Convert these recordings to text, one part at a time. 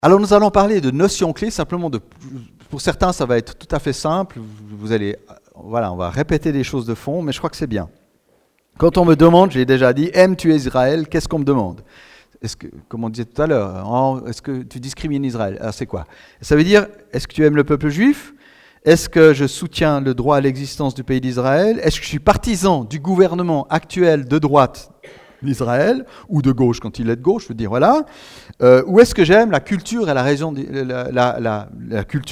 Alors nous allons parler de notions clés, simplement pour certains ça va être tout à fait simple, on va répéter des choses de fond, mais je crois que c'est bien. Quand on me demande, j'ai déjà dit, aimes-tu Israël, qu'est-ce qu'on me demande ? Comme on disait tout à l'heure, est-ce que tu discrimines Israël ? Alors c'est quoi ? Ça veut dire, est-ce que tu aimes le peuple juif ? Est-ce que je soutiens le droit à l'existence du pays d'Israël ? Est-ce que je suis partisan du gouvernement actuel de droite d'Israël, ou de gauche quand il est de gauche, je veux dire, voilà. Ou est-ce que j'aime la culture et la région d'Israël ?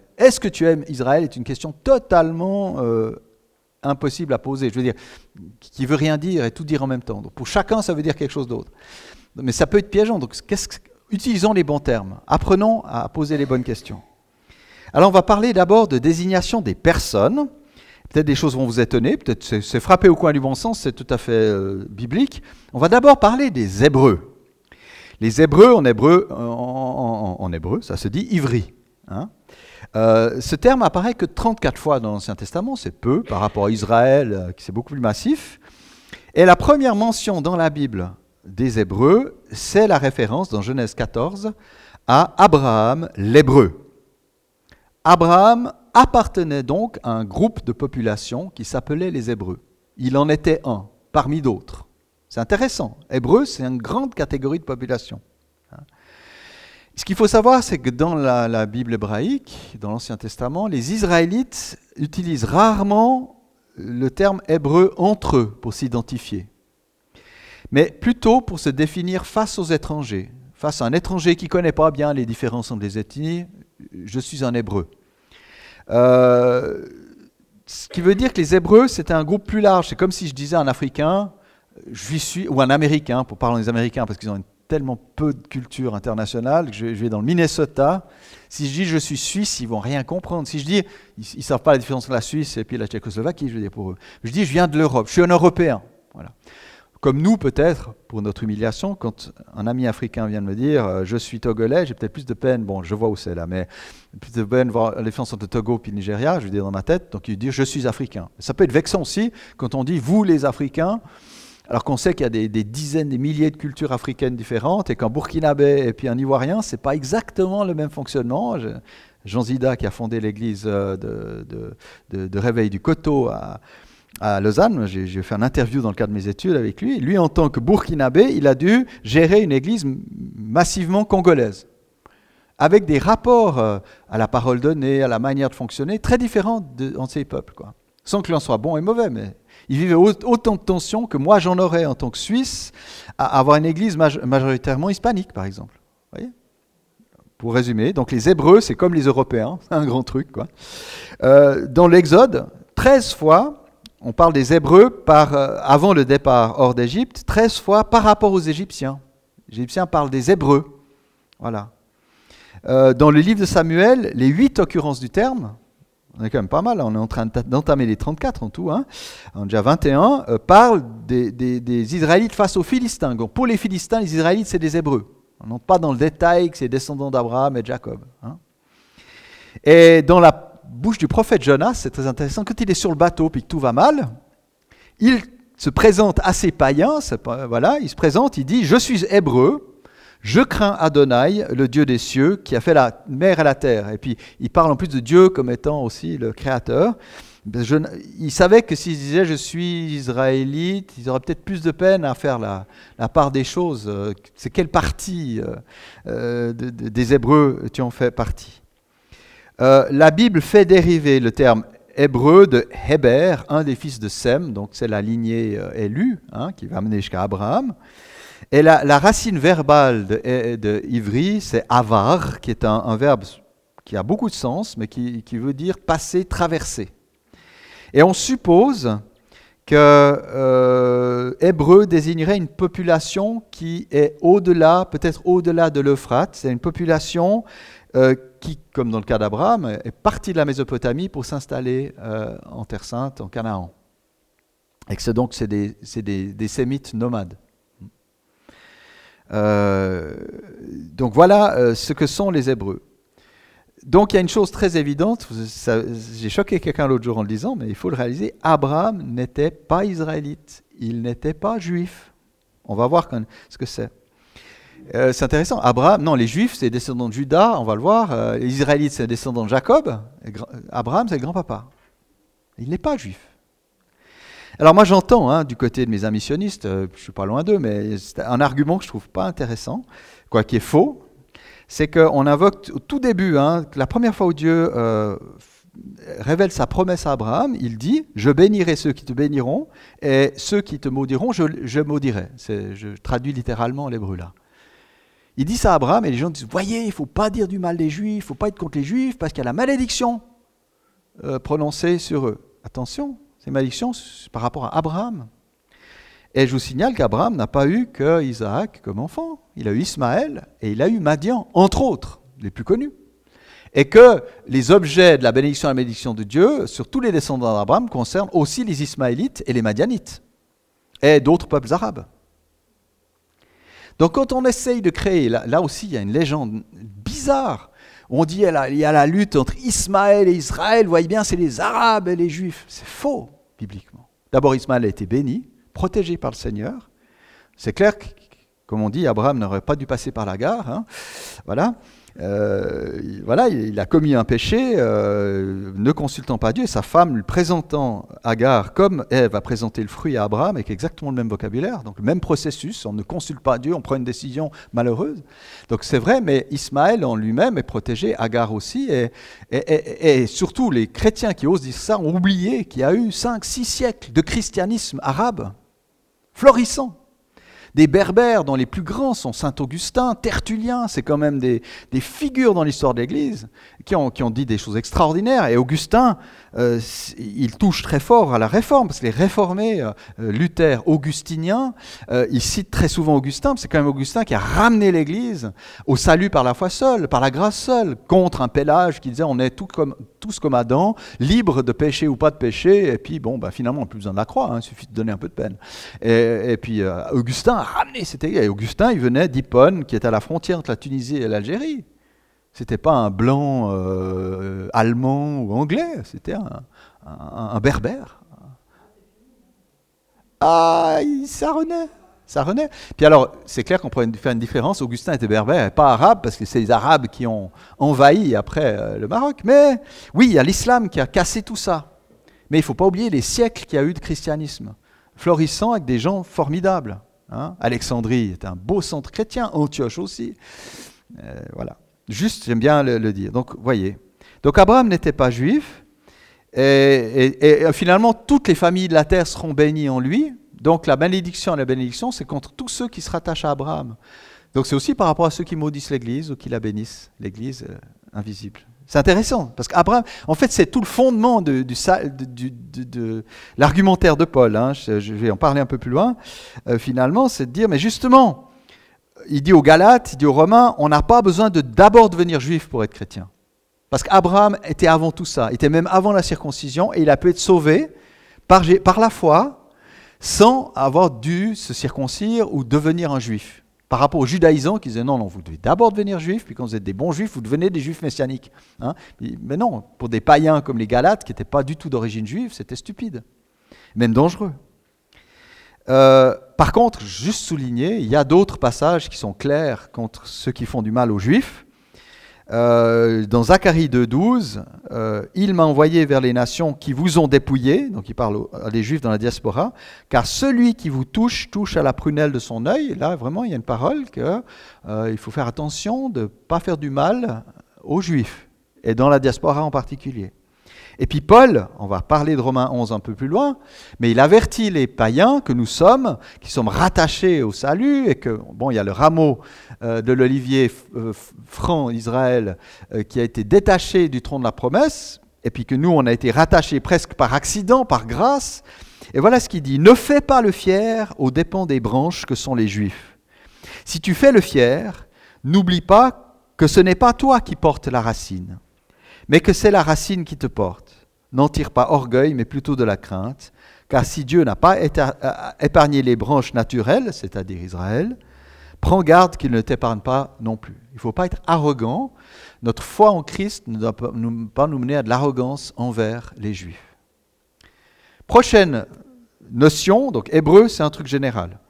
Est-ce que tu aimes Israël est une question totalement impossible à poser, je veux dire, qui veut rien dire et tout dire en même temps. Donc pour chacun, ça veut dire quelque chose d'autre. Mais ça peut être piégeant, donc utilisons les bons termes, apprenons à poser les bonnes questions. Alors on va parler d'abord de désignation des personnes. Peut-être des choses vont vous étonner, peut-être c'est frappé au coin du bon sens, c'est tout à fait biblique. On va d'abord parler des Hébreux. Les Hébreux, en hébreu, ça se dit ivri. Hein. Ce terme apparaît que 34 fois dans l'Ancien Testament, c'est peu par rapport à Israël, qui c'est beaucoup plus massif. Et la première mention dans la Bible des Hébreux, c'est la référence dans Genèse 14 à Abraham l'Hébreu. Abraham appartenait donc à un groupe de population qui s'appelait les Hébreux. Il en était un, parmi d'autres. C'est intéressant. Hébreux, c'est une grande catégorie de population. Ce qu'il faut savoir, c'est que dans la Bible hébraïque, dans l'Ancien Testament, les Israélites utilisent rarement le terme hébreu entre eux pour s'identifier, mais plutôt pour se définir face aux étrangers. Face à un étranger qui ne connaît pas bien les différences entre les ethnies, je suis un Hébreu. Ce qui veut dire que les Hébreux, c'était un groupe plus large. C'est comme si je disais un Africain, ou un Américain, pour parler des Américains, parce qu'ils ont tellement peu de culture internationale, que je vais dans le Minnesota. Si je dis je suis Suisse, ils ne vont rien comprendre. Si je dis, ils ne savent pas la différence entre la Suisse et puis la Tchécoslovaquie, je veux dire pour eux. Je dis je viens de l'Europe, je suis un Européen. Voilà. Comme nous, peut-être, pour notre humiliation, quand un ami africain vient de me dire « je suis togolais », j'ai peut-être plus de peine, bon, je vois où c'est là, mais plus de peine de voir la différence entre Togo et le Nigeria, je veux dire dans ma tête, donc il dit « je suis africain ». Ça peut être vexant aussi quand on dit « vous les Africains », alors qu'on sait qu'il y a des dizaines, des milliers de cultures africaines différentes, et qu'un Burkinabé et puis un Ivoirien, ce n'est pas exactement le même fonctionnement. Jean Zida, qui a fondé l'église de Réveil du Coteau à Lausanne, j'ai fait une interview dans le cadre de mes études avec lui. Lui, en tant que Burkinabé, il a dû gérer une église massivement congolaise, avec des rapports à la parole donnée, à la manière de fonctionner, très différents entre ces peuples, quoi. Sans que l'on soit bon et mauvais, mais il vivait autant de tensions que moi j'en aurais en tant que Suisse à avoir une église majoritairement hispanique, par exemple. Vous voyez ? Pour résumer, donc les Hébreux, c'est comme les Européens, un grand truc, quoi. Dans l'Exode, 13 fois, on parle des Hébreux avant le départ hors d'Égypte, 13 fois par rapport aux Égyptiens. Les Égyptiens parlent des Hébreux. Voilà. Dans le livre de Samuel, les 8 occurrences du terme, on est quand même pas mal, on est en train d'entamer les 34 en tout, hein. On a déjà 21, parlent des Israélites face aux Philistins. Donc pour les Philistins, les Israélites, c'est des Hébreux. On n'entre pas dans le détail que c'est descendants d'Abraham et de Jacob. Hein. Et dans la bouche du prophète Jonas, c'est très intéressant, quand il est sur le bateau et que tout va mal, il se présente à ses païens, voilà, il se présente, il dit « Je suis Hébreu, je crains Adonai, le Dieu des cieux, qui a fait la mer et la terre. » Et puis, il parle en plus de Dieu comme étant aussi le Créateur. Il savait que s'il disait « je suis israélite », ils auraient peut-être plus de peine à faire la part des choses. C'est quelle partie des Hébreux tu en fais partie ? La Bible fait dériver le terme hébreu de Héber, un des fils de Sem, donc c'est la lignée élue, hein, qui va amener jusqu'à Abraham. Et la racine verbale de ivri, c'est avar, qui est un verbe qui a beaucoup de sens, mais qui veut dire passer, traverser. Et on suppose que hébreu désignerait une population qui est au-delà, peut-être au-delà de l'Euphrate. C'est une population qui, comme dans le cas d'Abraham, est partie de la Mésopotamie pour s'installer en Terre Sainte, en Canaan. Et que c'est des Sémites nomades. Donc voilà ce que sont les Hébreux. Donc il y a une chose très évidente, j'ai choqué quelqu'un l'autre jour en le disant, mais il faut le réaliser, Abraham n'était pas israélite, il n'était pas juif. On va voir ce que c'est. C'est intéressant. Abraham, non, les Juifs, c'est les descendants de Judas, on va le voir. Les Israélites, c'est les descendants de Jacob. Abraham, c'est le grand-papa. Il n'est pas juif. Alors moi, j'entends du côté de mes amis sionistes, je ne suis pas loin d'eux, mais c'est un argument que je ne trouve pas intéressant, quoi qui est faux, c'est qu'on invoque au tout début, la première fois où Dieu révèle sa promesse à Abraham, il dit « Je bénirai ceux qui te béniront, et ceux qui te maudiront, je maudirai ». Je traduis littéralement l'hébreu là. Il dit ça à Abraham, et les gens disent « Voyez, il ne faut pas dire du mal des Juifs, il ne faut pas être contre les Juifs, parce qu'il y a la malédiction prononcée sur eux. » Attention, ces malédictions, c'est par rapport à Abraham. Et je vous signale qu'Abraham n'a pas eu que Isaac comme enfant. Il a eu Ismaël et il a eu Madian, entre autres, les plus connus. Et que les objets de la bénédiction et la malédiction de Dieu, sur tous les descendants d'Abraham, concernent aussi les Ismaélites et les Madianites, et d'autres peuples arabes. Donc quand on essaye de créer, là aussi il y a une légende bizarre, on dit il y a la lutte entre Ismaël et Israël, vous voyez bien, c'est les Arabes et les Juifs. C'est faux, bibliquement. D'abord, Ismaël a été béni, protégé par le Seigneur. C'est clair que, comme on dit, Abraham n'aurait pas dû passer par la gare. Voilà. Il a commis un péché, ne consultant pas Dieu, et sa femme lui présentant Agar comme Ève a présenté le fruit à Abraham, avec exactement le même vocabulaire, donc le même processus, on ne consulte pas Dieu, on prend une décision malheureuse. Donc c'est vrai, mais Ismaël en lui-même est protégé, Agar aussi, et surtout les chrétiens qui osent dire ça ont oublié qu'il y a eu 5-6 siècles de christianisme arabe, florissant. Des Berbères dont les plus grands sont Saint-Augustin, Tertullien, c'est quand même des figures dans l'histoire de l'Église qui ont dit des choses extraordinaires. Et Augustin, il touche très fort à la réforme, parce que les réformés, Luther, augustinien, il cite très souvent Augustin, parce que c'est quand même Augustin qui a ramené l'Église au salut par la foi seule, par la grâce seule, contre un Pélage qui disait on est tous comme Adam, libres de péché ou pas de péché, et puis finalement on n'a plus besoin de la croix, il suffit de donner un peu de peine. Et puis Augustin a ramené cette Église. Et Augustin, il venait d'Hippone, qui est à la frontière entre la Tunisie et l'Algérie. C'était pas un blanc allemand ou anglais, c'était un berbère. Ah, ça renaît. Puis alors, c'est clair qu'on pourrait faire une différence. Augustin était berbère et pas arabe, parce que c'est les Arabes qui ont envahi après le Maroc. Mais oui, il y a l'islam qui a cassé tout ça. Mais il ne faut pas oublier les siècles qu'il y a eu de christianisme, florissant avec des gens formidables. Alexandrie est un beau centre chrétien, Antioche aussi. Voilà. Juste, j'aime bien le dire. Donc, voyez. Donc, Abraham n'était pas juif. Et finalement, toutes les familles de la terre seront bénies en lui. Donc, la bénédiction, c'est contre tous ceux qui se rattachent à Abraham. Donc, c'est aussi par rapport à ceux qui maudissent l'Église ou qui la bénissent. L'Église invisible. C'est intéressant, parce qu'Abraham, en fait, c'est tout le fondement de l'argumentaire de Paul. Je vais en parler un peu plus loin. Finalement, c'est de dire, mais justement, il dit aux Galates, il dit aux Romains, on n'a pas besoin d'abord devenir juif pour être chrétien. Parce qu'Abraham était avant tout ça, était même avant la circoncision, et il a pu être sauvé par la foi, sans avoir dû se circoncire ou devenir un juif. Par rapport aux judaïsants qui disaient non, vous devez d'abord devenir juif, puis quand vous êtes des bons juifs, vous devenez des juifs messianiques. Mais non, pour des païens comme les Galates, qui n'étaient pas du tout d'origine juive, c'était stupide, même dangereux. Par contre, juste souligner, il y a d'autres passages qui sont clairs contre ceux qui font du mal aux juifs. Dans Zacharie 2,12, il m'a envoyé vers les nations qui vous ont dépouillé, donc il parle à des juifs dans la diaspora, car celui qui vous touche à la prunelle de son œil. Là, vraiment, il y a une parole qu'il faut faire attention de ne pas faire du mal aux juifs, et dans la diaspora en particulier. Et puis Paul, on va parler de Romains 11 un peu plus loin, mais il avertit les païens que nous sommes, qui sommes rattachés au salut, et que, il y a le rameau de l'olivier franc Israël qui a été détaché du tronc de la promesse, et puis que nous, on a été rattachés presque par accident, par grâce. Et voilà ce qu'il dit, « Ne fais pas le fier aux dépens des branches que sont les Juifs. Si tu fais le fier, n'oublie pas que ce n'est pas toi qui portes la racine, mais que c'est la racine qui te porte. N'en tire pas orgueil, mais plutôt de la crainte, car si Dieu n'a pas épargné les branches naturelles, c'est-à-dire Israël, prends garde qu'il ne t'épargne pas non plus. » Il ne faut pas être arrogant. Notre foi en Christ ne doit pas nous mener à de l'arrogance envers les Juifs. Prochaine notion, donc hébreu, c'est un truc général.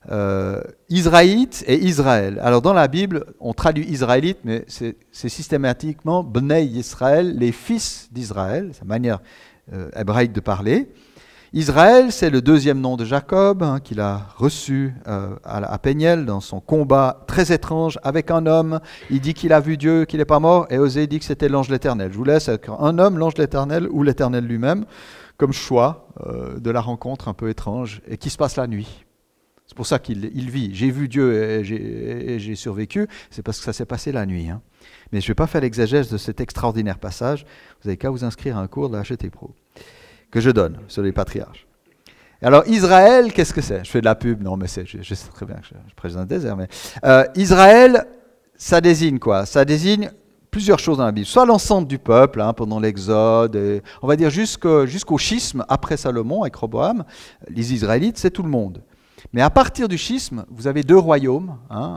Israélite et Israël. Alors dans la Bible, on traduit israélite, mais c'est systématiquement Bnei Israël, les fils d'Israël, c'est la manière hébraïque de parler. Israël, c'est le deuxième nom de Jacob, qu'il a reçu à Péniel dans son combat très étrange avec un homme. Il dit qu'il a vu Dieu, qu'il n'est pas mort, et Osée dit que c'était l'ange de l'Éternel. Je vous laisse avec un homme, l'ange de l'Éternel, ou l'Éternel lui-même, comme choix de la rencontre un peu étrange, et qui se passe la nuit. C'est pour ça qu'il vit. J'ai vu Dieu et j'ai survécu, c'est parce que ça s'est passé la nuit. Mais je ne vais pas faire l'exégèse de cet extraordinaire passage. Vous n'avez qu'à vous inscrire à un cours de la HT Pro que je donne sur les patriarches. Alors Israël, qu'est-ce que c'est ? Je fais de la pub, non mais je sais très bien que je prêche dans le désert. Mais Israël, ça désigne quoi ? Ça désigne plusieurs choses dans la Bible. Soit l'ensemble du peuple, pendant l'Exode, on va dire jusqu'au schisme, après Salomon, avec Roboam, les Israélites, c'est tout le monde. Mais à partir du schisme, vous avez deux royaumes.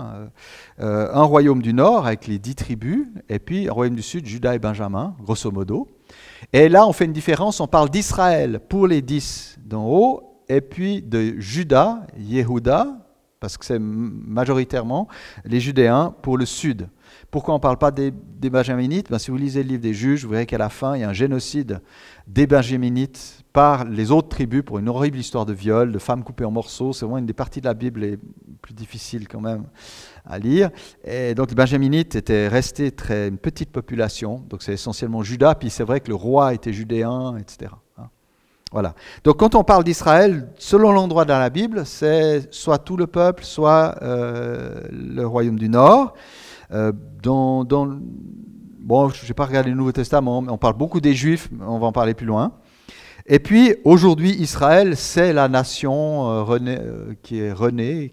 Un royaume du nord avec les 10 tribus, et puis un royaume du sud, Juda et Benjamin, grosso modo. Et là, on fait une différence, on parle d'Israël pour les 10 d'en haut, et puis de Juda, Yehuda, parce que c'est majoritairement les Judéens pour le sud. Pourquoi on ne parle pas des Benjaminites ? Si vous lisez le livre des Juges, vous verrez qu'à la fin, il y a un génocide des Benjaminites par les autres tribus pour une horrible histoire de viol, de femmes coupées en morceaux. C'est vraiment une des parties de la Bible les plus difficiles quand même à lire. Et donc les Benjaminites étaient restés une petite population, donc c'est essentiellement Juda, puis c'est vrai que le roi était judéen, etc. Voilà. Donc quand on parle d'Israël, selon l'endroit dans la Bible, c'est soit tout le peuple, soit le royaume du Nord. Bon, je n'ai pas regardé le Nouveau Testament, mais on parle beaucoup des Juifs, on va en parler plus loin. Et puis, aujourd'hui, Israël, c'est la nation qui est née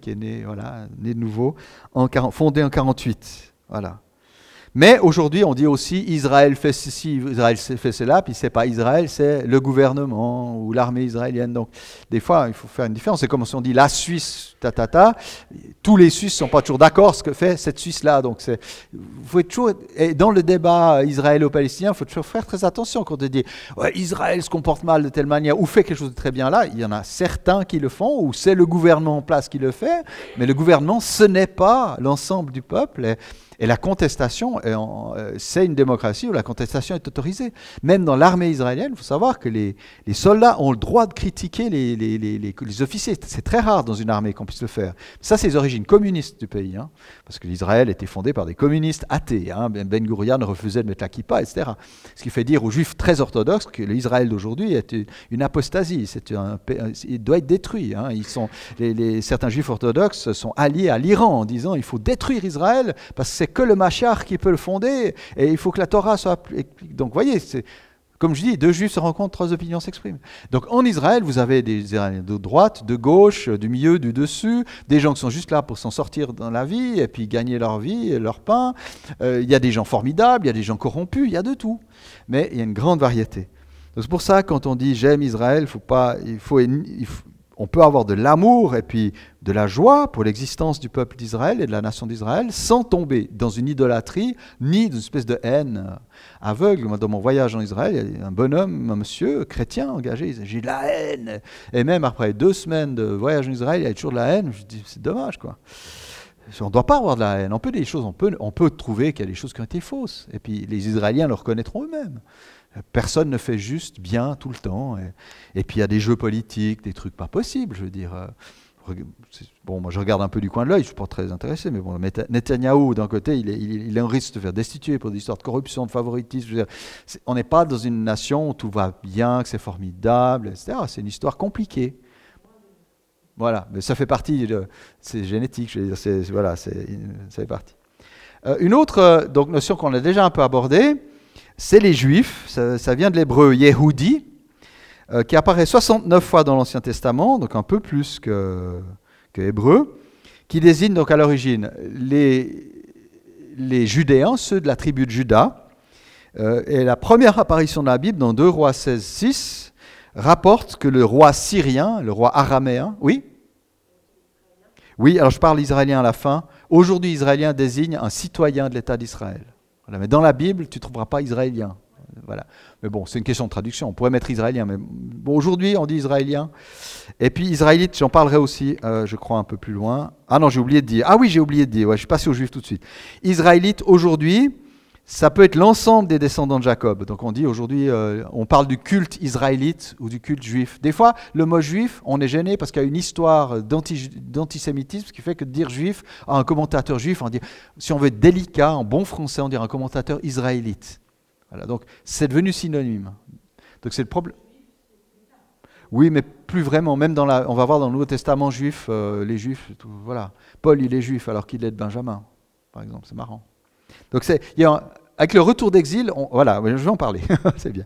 de nouveau, fondée en 48. Voilà. Mais aujourd'hui, on dit aussi Israël fait ceci, Israël fait cela, puis c'est pas Israël, c'est le gouvernement ou l'armée israélienne. Donc, des fois, il faut faire une différence. C'est comme si on dit la Suisse, tous les Suisses sont pas toujours d'accord ce que fait cette Suisse-là. Donc, faut toujours, et dans le débat israélo-palestinien, il faut toujours faire très attention quand on dit Israël se comporte mal de telle manière ou fait quelque chose de très bien là. Il y en a certains qui le font, ou c'est le gouvernement en place qui le fait, mais le gouvernement, ce n'est pas l'ensemble du peuple. Et la contestation, c'est une démocratie où la contestation est autorisée. Même dans l'armée israélienne, il faut savoir que les soldats ont le droit de critiquer les officiers. C'est très rare dans une armée qu'on puisse le faire. Ça, c'est les origines communistes du pays. Parce que l'Israël était fondé par des communistes athées. Ben Gurion refusait de mettre la kippa, etc. Ce qui fait dire aux juifs très orthodoxes que l'Israël d'aujourd'hui est une apostasie. Il doit être détruit. Certains juifs orthodoxes sont alliés à l'Iran en disant il faut détruire Israël parce que c'est que le Mashiach qui peut le fonder, et il faut que la Torah soit... Donc, vous voyez, comme je dis, deux juifs se rencontrent, trois opinions s'expriment. Donc, en Israël, vous avez des Israéliens de droite, de gauche, du milieu, du dessus, des gens qui sont juste là pour s'en sortir dans la vie, et puis gagner leur vie et leur pain. Il y a des gens formidables, il y a des gens corrompus, il y a de tout. Mais il y a une grande variété. Donc, c'est pour ça, quand on dit « j'aime Israël », on peut avoir de l'amour et puis de la joie pour l'existence du peuple d'Israël et de la nation d'Israël sans tomber dans une idolâtrie ni dans une espèce de haine aveugle. Moi, dans mon voyage en Israël, il y a un bonhomme, un monsieur chrétien engagé, il disait « j'ai de la haine ». Et même après 2 semaines de voyage en Israël, il y a toujours de la haine. Je dis « c'est dommage, quoi ». On ne doit pas avoir de la haine. On peut trouver qu'il y a des choses qui ont été fausses. Et puis les Israéliens le reconnaîtront eux-mêmes. Personne ne fait juste bien tout le temps. Et puis il y a des jeux politiques, des trucs pas possibles, je veux dire. Bon, moi je regarde un peu du coin de l'œil, je ne suis pas très intéressé, mais bon, Netanyahou, d'un côté, il est en risque de se faire destituer pour des histoires de corruption, de favoritisme. Je veux dire, on n'est pas dans une nation où tout va bien, que c'est formidable, etc. C'est une histoire compliquée. Voilà, mais ça fait partie, c'est génétique, je veux dire, ça fait partie. Une autre notion qu'on a déjà un peu abordée, c'est les Juifs, ça vient de l'hébreu Yehudi, qui apparaît 69 fois dans l'Ancien Testament, donc un peu plus que hébreu, qui désigne donc à l'origine les Judéens, ceux de la tribu de Juda. Et la première apparition de la Bible, dans 2 Rois 16-6, rapporte que le roi syrien, le roi araméen, oui, alors je parle israélien à la fin. Aujourd'hui, israélien désigne un citoyen de l'État d'Israël. Voilà, mais dans la Bible, tu ne trouveras pas israélien. Voilà. Mais bon, c'est une question de traduction. On pourrait mettre israélien, mais bon, aujourd'hui, on dit israélien. Et puis israélite, j'en parlerai aussi, je crois, un peu plus loin. Ah non, j'ai oublié de dire. Ah oui, j'ai oublié de dire. Ouais, je suis passé aux juifs tout de suite. Israélite, aujourd'hui, ça peut être l'ensemble des descendants de Jacob. Donc on dit aujourd'hui, on parle du culte israélite ou du culte juif. Des fois, le mot juif, on est gêné parce qu'il y a une histoire d'antisémitisme qui fait que de dire juif à un commentateur juif, on dit, si on veut être délicat, en bon français, on dit un commentateur israélite. Voilà, donc c'est devenu synonyme. Donc c'est le problème. Oui, mais plus vraiment. Même on va voir dans le Nouveau Testament juif, les juifs, tout, voilà. Paul, il est juif alors qu'il est de Benjamin, par exemple. C'est marrant. Donc avec le retour d'exil, voilà, je vais en parler, c'est bien.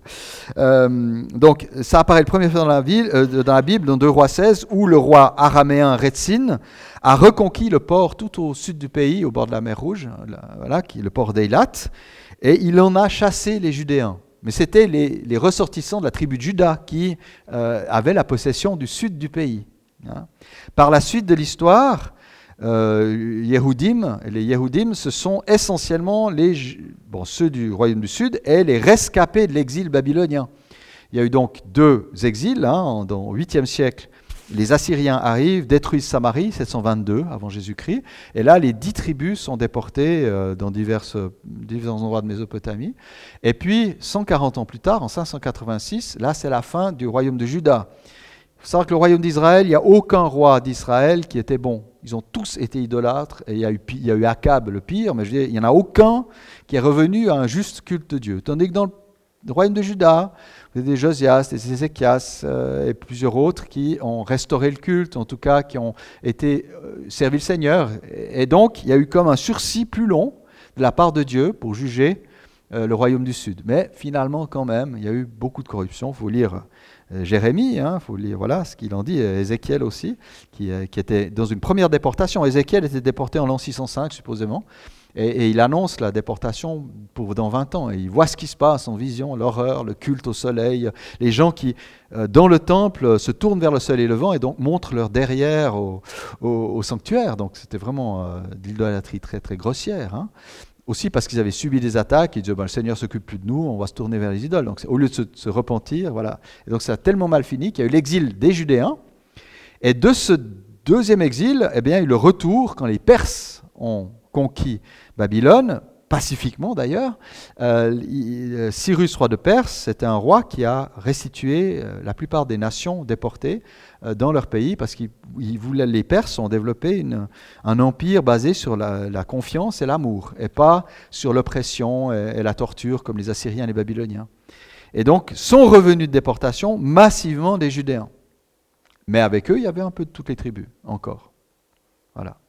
Donc ça apparaît le premier fois dans la Bible, dans 2 Rois 16, où le roi araméen Rétzin a reconquis le port tout au sud du pays, au bord de la mer Rouge, voilà, qui est le port d'Eilat, et il en a chassé les Judéens. Mais c'était les ressortissants de la tribu de Juda qui avaient la possession du sud du pays. Hein. Par la suite de l'histoire, les Yéhoudim, ce sont essentiellement ceux du royaume du Sud et les rescapés de l'exil babylonien. Il y a eu donc 2 exils. Dans le 8e siècle, les Assyriens arrivent, détruisent Samarie, 722 avant Jésus-Christ. Et là, les 10 tribus sont déportées dans divers endroits de Mésopotamie. Et puis, 140 ans plus tard, en 586, là, c'est la fin du royaume de Juda. Il faut savoir que le royaume d'Israël, il n'y a aucun roi d'Israël qui était bon. Ils ont tous été idolâtres, et il y a eu Akab le pire, mais je veux dire, il n'y en a aucun qui est revenu à un juste culte de Dieu. Tandis que dans le royaume de Juda, vous avez des Josias, des Ézéchias et plusieurs autres qui ont restauré le culte, en tout cas qui ont été servi le Seigneur. Et donc, il y a eu comme un sursis plus long de la part de Dieu pour juger le royaume du Sud. Mais finalement, quand même, il y a eu beaucoup de corruption. Il faut lire Jérémie, il faut lire ce qu'il en dit, Ézéchiel aussi, qui était dans une première déportation. Ézéchiel était déporté en l'an 605, supposément, et il annonce la déportation pour dans 20 ans. Et il voit ce qui se passe en vision, l'horreur, le culte au soleil, les gens qui, dans le temple, se tournent vers le soleil levant et donc montrent leur derrière au sanctuaire. Donc c'était vraiment de l'idolâtrie très, très grossière, hein. Aussi parce qu'ils avaient subi des attaques, ils disaient le Seigneur s'occupe plus de nous, on va se tourner vers les idoles. Donc au lieu de se repentir, voilà. Et donc ça a tellement mal fini qu'il y a eu l'exil des Judéens. Et de ce deuxième exil, il y a eu le retour quand les Perses ont conquis Babylone, pacifiquement d'ailleurs. Cyrus, roi de Perse, c'était un roi qui a restitué la plupart des nations déportées dans leur pays parce les Perses ont développé un empire basé sur la confiance et l'amour et pas sur l'oppression et la torture comme les Assyriens et les Babyloniens. Et donc sont revenus de déportation massivement des Judéens. Mais avec eux, il y avait un peu de toutes les tribus encore. Voilà.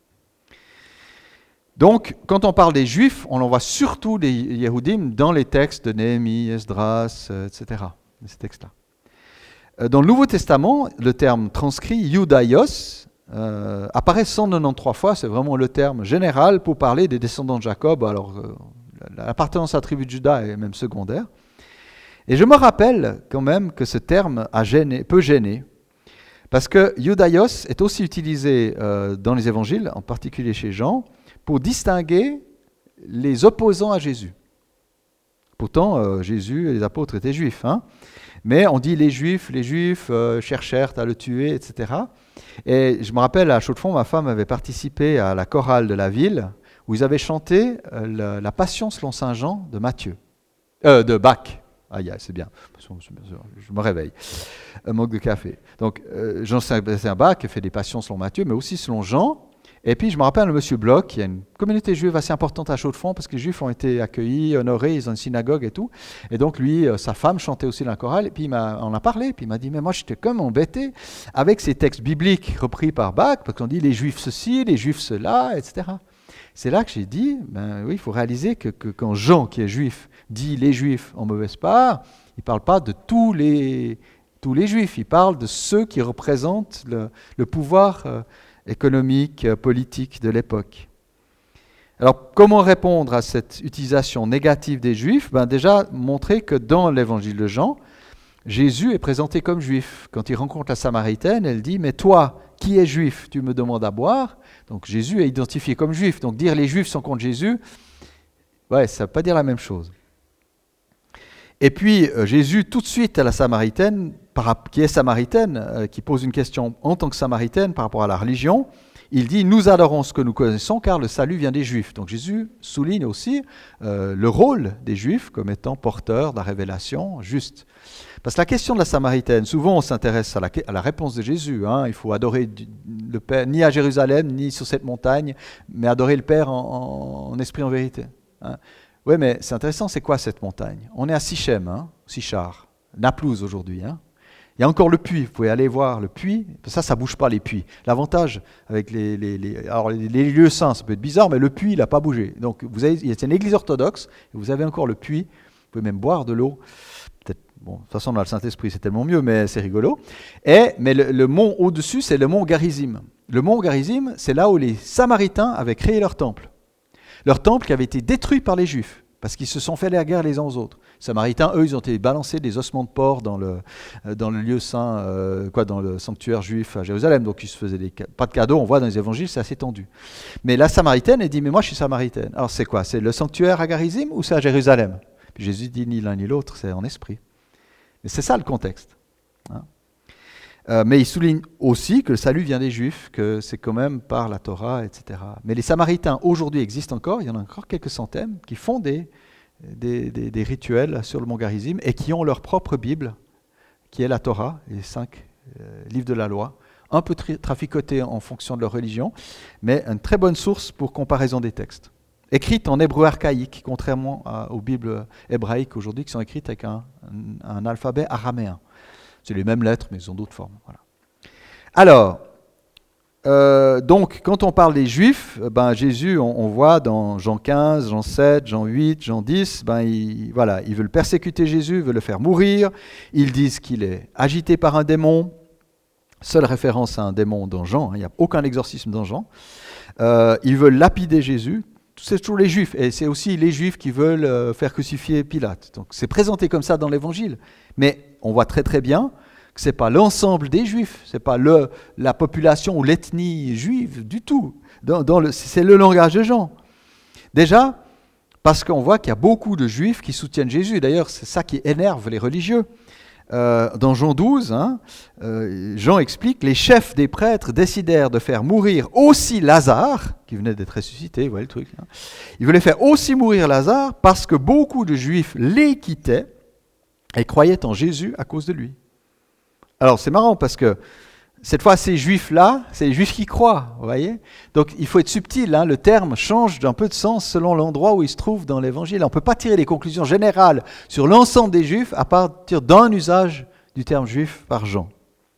Donc, quand on parle des Juifs, on en voit surtout les Yéhoudim dans les textes de Néhémie, Esdras, etc. Ces textes-là. Dans le Nouveau Testament, le terme transcrit Iudaios apparaît 193 fois. C'est vraiment le terme général pour parler des descendants de Jacob. Alors, l'appartenance à la tribu de Juda est même secondaire. Et je me rappelle quand même que ce terme peut gêner. Parce que Iudaios est aussi utilisé dans les évangiles, en particulier chez Jean, pour distinguer les opposants à Jésus. Pourtant, Jésus et les apôtres étaient juifs. Hein, mais on dit les juifs cherchèrent à le tuer, etc. Et je me rappelle, à Chaux-de-Fonds, ma femme avait participé à la chorale de la ville, où ils avaient chanté la Passion selon Saint Jean de Bach. Aïe, c'est bien, je me réveille. Un manque de café. Donc, Jean-Sébastien Bach fait des passions selon Matthieu, mais aussi selon Jean. Et puis, je me rappelle de M. Bloch, il y a une communauté juive assez importante à Chaux-de-Fonds, parce que les Juifs ont été accueillis, honorés, ils ont une synagogue et tout. Et donc, lui, sa femme chantait aussi dans la chorale, et puis on a parlé, puis il m'a dit, mais moi, j'étais comme embêté avec ces textes bibliques repris par Bach, parce qu'on dit les Juifs ceci, les Juifs cela, etc. C'est là que j'ai dit, oui, il faut réaliser que quand Jean, qui est juif, dit les Juifs en mauvaise part, il ne parle pas de tous les Juifs, il parle de ceux qui représentent le pouvoir économique, politique de l'époque. Alors, comment répondre à cette utilisation négative des Juifs ? Déjà, montrer que dans l'évangile de Jean, Jésus est présenté comme juif. Quand il rencontre la Samaritaine, elle dit « Mais toi, qui es juif, tu me demandes à boire ?» Donc Jésus est identifié comme juif. Donc dire les Juifs sont contre Jésus, ça ne veut pas dire la même chose. Et puis Jésus, tout de suite à la Samaritaine, qui est samaritaine, qui pose une question en tant que samaritaine par rapport à la religion, il dit « Nous adorons ce que nous connaissons car le salut vient des Juifs ». Donc Jésus souligne aussi le rôle des Juifs comme étant porteurs de la révélation juste. Parce que la question de la Samaritaine, souvent on s'intéresse à la réponse de Jésus. Il faut adorer le Père, ni à Jérusalem, ni sur cette montagne, mais adorer le Père en esprit, en vérité. Oui, mais c'est intéressant, c'est quoi cette montagne? On est à Sichem, Sichar, Naplouse aujourd'hui. Il y a encore le puits, vous pouvez aller voir le puits, ça ne bouge pas les puits. L'avantage avec les lieux saints, ça peut être bizarre, mais le puits, il n'a pas bougé. Donc il y a une église orthodoxe, et vous avez encore le puits, vous pouvez même boire de l'eau. Bon, de toute façon, dans le Saint-Esprit, c'est tellement mieux, mais c'est rigolo. Mais le mont au-dessus, c'est le mont Garizim. Le mont Garizim, c'est là où les Samaritains avaient créé leur temple. Leur temple qui avait été détruit par les Juifs, parce qu'ils se sont fait la guerre les uns aux autres. Les Samaritains, eux, ils ont été balancés des ossements de porc dans le lieu saint, dans le sanctuaire juif à Jérusalem. Donc ils se faisaient pas de cadeaux, on voit dans les évangiles, c'est assez tendu. Mais la Samaritaine, elle dit, mais moi je suis Samaritaine. Alors c'est quoi? C'est le sanctuaire à Garizim ou c'est à Jérusalem? Puis Jésus dit, ni l'un ni l'autre, c'est en esprit. Mais c'est ça le contexte. Mais il souligne aussi que le salut vient des Juifs, que c'est quand même par la Torah, etc. Mais les Samaritains, aujourd'hui, existent encore. Il y en a encore quelques centaines qui font des rituels sur le mont Garizim et qui ont leur propre Bible, qui est la Torah, les 5 livres de la loi, un peu traficotés en fonction de leur religion, mais une très bonne source pour comparaison des textes. Écrites en hébreu archaïque, contrairement aux Bibles hébraïques aujourd'hui, qui sont écrites avec un alphabet araméen. C'est les mêmes lettres, mais ils ont d'autres formes. Voilà. Alors, donc, quand on parle des Juifs, Jésus, on voit dans Jean 15, Jean 7, Jean 8, Jean 10, ils veulent persécuter Jésus, ils veulent le faire mourir. Ils disent qu'il est agité par un démon. Seule référence à un démon dans Jean, il n'y a aucun exorcisme dans Jean. Ils veulent lapider Jésus. C'est toujours les Juifs, et c'est aussi les Juifs qui veulent faire crucifier Pilate. Donc c'est présenté comme ça dans l'Évangile, mais on voit très très bien que ce n'est pas l'ensemble des Juifs, ce n'est pas la population ou l'ethnie juive du tout. C'est le langage de Jean. Déjà, parce qu'on voit qu'il y a beaucoup de Juifs qui soutiennent Jésus. D'ailleurs, c'est ça qui énerve les religieux. Dans Jean 12, Jean explique, les chefs des prêtres décidèrent de faire mourir aussi Lazare, qui venait d'être ressuscité, vous voyez le truc. Ils voulaient faire aussi mourir Lazare parce que beaucoup de Juifs les quittaient et croyaient en Jésus à cause de lui. Alors c'est marrant parce que cette fois, ces Juifs-là, c'est les Juifs qui croient, vous voyez. Donc il faut être subtil, le terme change d'un peu de sens selon l'endroit où il se trouve dans l'Évangile. On ne peut pas tirer des conclusions générales sur l'ensemble des Juifs à partir d'un usage du terme juif par Jean.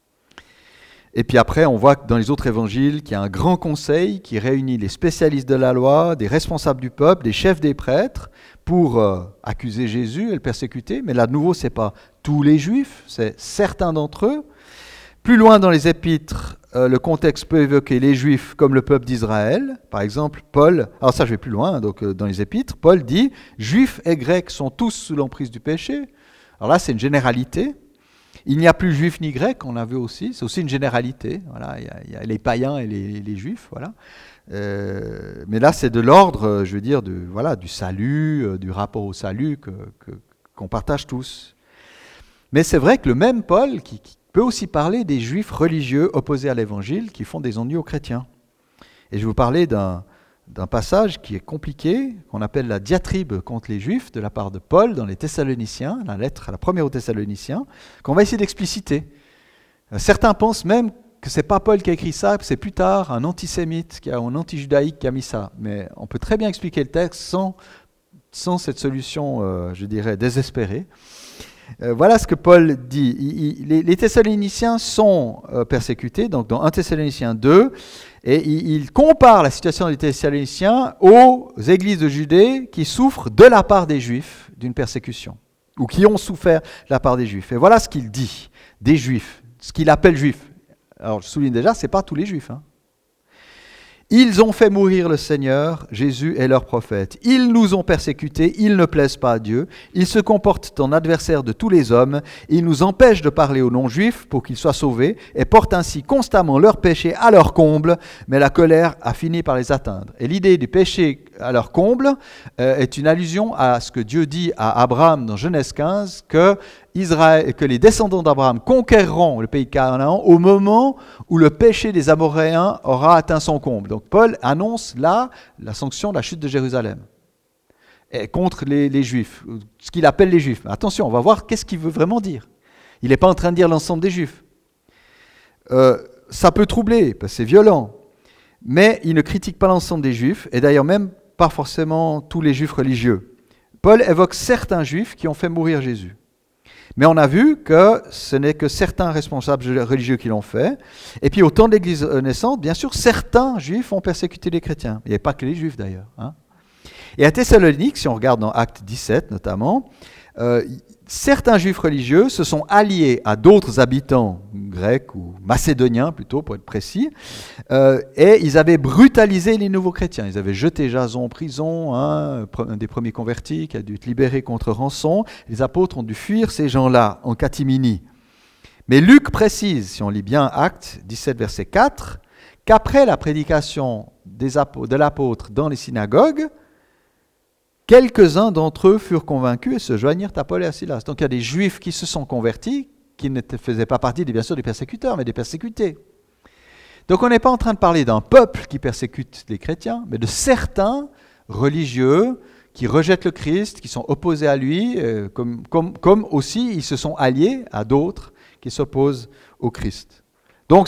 Et puis après, on voit que dans les autres évangiles qu'il y a un grand conseil qui réunit les spécialistes de la loi, des responsables du peuple, des chefs des prêtres, pour accuser Jésus et le persécuter. Mais là, de nouveau, ce n'est pas tous les Juifs, c'est certains d'entre eux. Plus loin dans les épîtres, le contexte peut évoquer les Juifs comme le peuple d'Israël. Par exemple, Paul, alors ça je vais plus loin, donc dans les épîtres, Paul dit « Juifs et Grecs sont tous sous l'emprise du péché ». Alors là, c'est une généralité. Il n'y a plus Juifs ni Grecs, on l'a vu aussi, c'est aussi une généralité. Voilà, il y a les païens et les Juifs, voilà. Mais là, c'est de l'ordre, je veux dire, du salut, du rapport au salut qu'on partage tous. Mais c'est vrai que le même Paul, qui peut aussi parler des Juifs religieux opposés à l'Évangile qui font des ennuis aux chrétiens. Et je vais vous parler d'un passage qui est compliqué, qu'on appelle la diatribe contre les Juifs, de la part de Paul dans les Thessaloniciens, la lettre à la première aux Thessaloniciens, qu'on va essayer d'expliciter. Certains pensent même que ce n'est pas Paul qui a écrit ça, que c'est plus tard un antisémite, un anti-judaïque qui a mis ça. Mais on peut très bien expliquer le texte sans cette solution, je dirais, désespérée. Voilà ce que Paul dit. Les Thessaloniciens sont persécutés, donc dans 1 Thessaloniciens 2, et il compare la situation des Thessaloniciens aux églises de Judée qui souffrent de la part des Juifs d'une persécution, ou qui ont souffert de la part des Juifs. Et voilà ce qu'il dit des Juifs, ce qu'il appelle Juifs. Alors je souligne déjà, ce n'est pas tous les Juifs. Ils ont fait mourir le Seigneur, Jésus et leurs prophètes. Ils nous ont persécutés, ils ne plaisent pas à Dieu. Ils se comportent en adversaires de tous les hommes. Ils nous empêchent de parler aux non-juifs pour qu'ils soient sauvés et portent ainsi constamment leurs péchés à leur comble. Mais la colère a fini par les atteindre. Et l'idée du péché à leur comble, est une allusion à ce que Dieu dit à Abraham dans Genèse 15, que les descendants d'Abraham conquerront le pays de Canaan au moment où le péché des Amoréens aura atteint son comble. Donc Paul annonce là la sanction de la chute de Jérusalem contre les Juifs, ce qu'il appelle les Juifs. Mais attention, on va voir qu'est-ce qu'il veut vraiment dire. Il n'est pas en train de dire l'ensemble des Juifs. Ça peut troubler, parce que c'est violent, mais il ne critique pas l'ensemble des Juifs, et d'ailleurs même pas forcément tous les Juifs religieux. Paul évoque certains Juifs qui ont fait mourir Jésus. Mais on a vu que ce n'est que certains responsables religieux qui l'ont fait. Et puis au temps de l'Église naissante, bien sûr, certains Juifs ont persécuté les chrétiens. Il n'y avait pas que les Juifs d'ailleurs. Et à Thessalonique, si on regarde dans Acte 17 notamment, certains Juifs religieux se sont alliés à d'autres habitants grecs ou macédoniens plutôt pour être précis, et ils avaient brutalisé les nouveaux chrétiens. Ils avaient jeté Jason en prison, un des premiers convertis qui a dû être libéré contre rançon. Les apôtres ont dû fuir ces gens-là en catimini. Mais Luc précise, si on lit bien Acte 17 verset 4, qu'après la prédication de l'apôtre dans les synagogues, quelques-uns d'entre eux furent convaincus et se joignirent à Paul et à Silas. Donc il y a des Juifs qui se sont convertis, qui ne faisaient pas partie, bien sûr, des persécuteurs, mais des persécutés. Donc on n'est pas en train de parler d'un peuple qui persécute les chrétiens, mais de certains religieux qui rejettent le Christ, qui sont opposés à lui, comme aussi ils se sont alliés à d'autres qui s'opposent au Christ. Donc,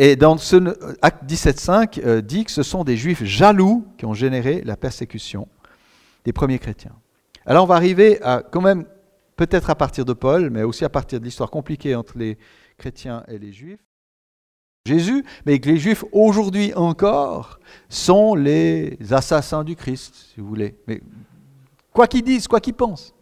Acte 17.5 dit que ce sont des Juifs jaloux qui ont généré la persécution des premiers chrétiens. Alors on va arriver à, quand même, peut-être à partir de Paul, mais aussi à partir de l'histoire compliquée entre les chrétiens et les Juifs, Jésus, mais que les Juifs aujourd'hui encore sont les assassins du Christ, si vous voulez. Mais quoi qu'ils disent, quoi qu'ils pensent.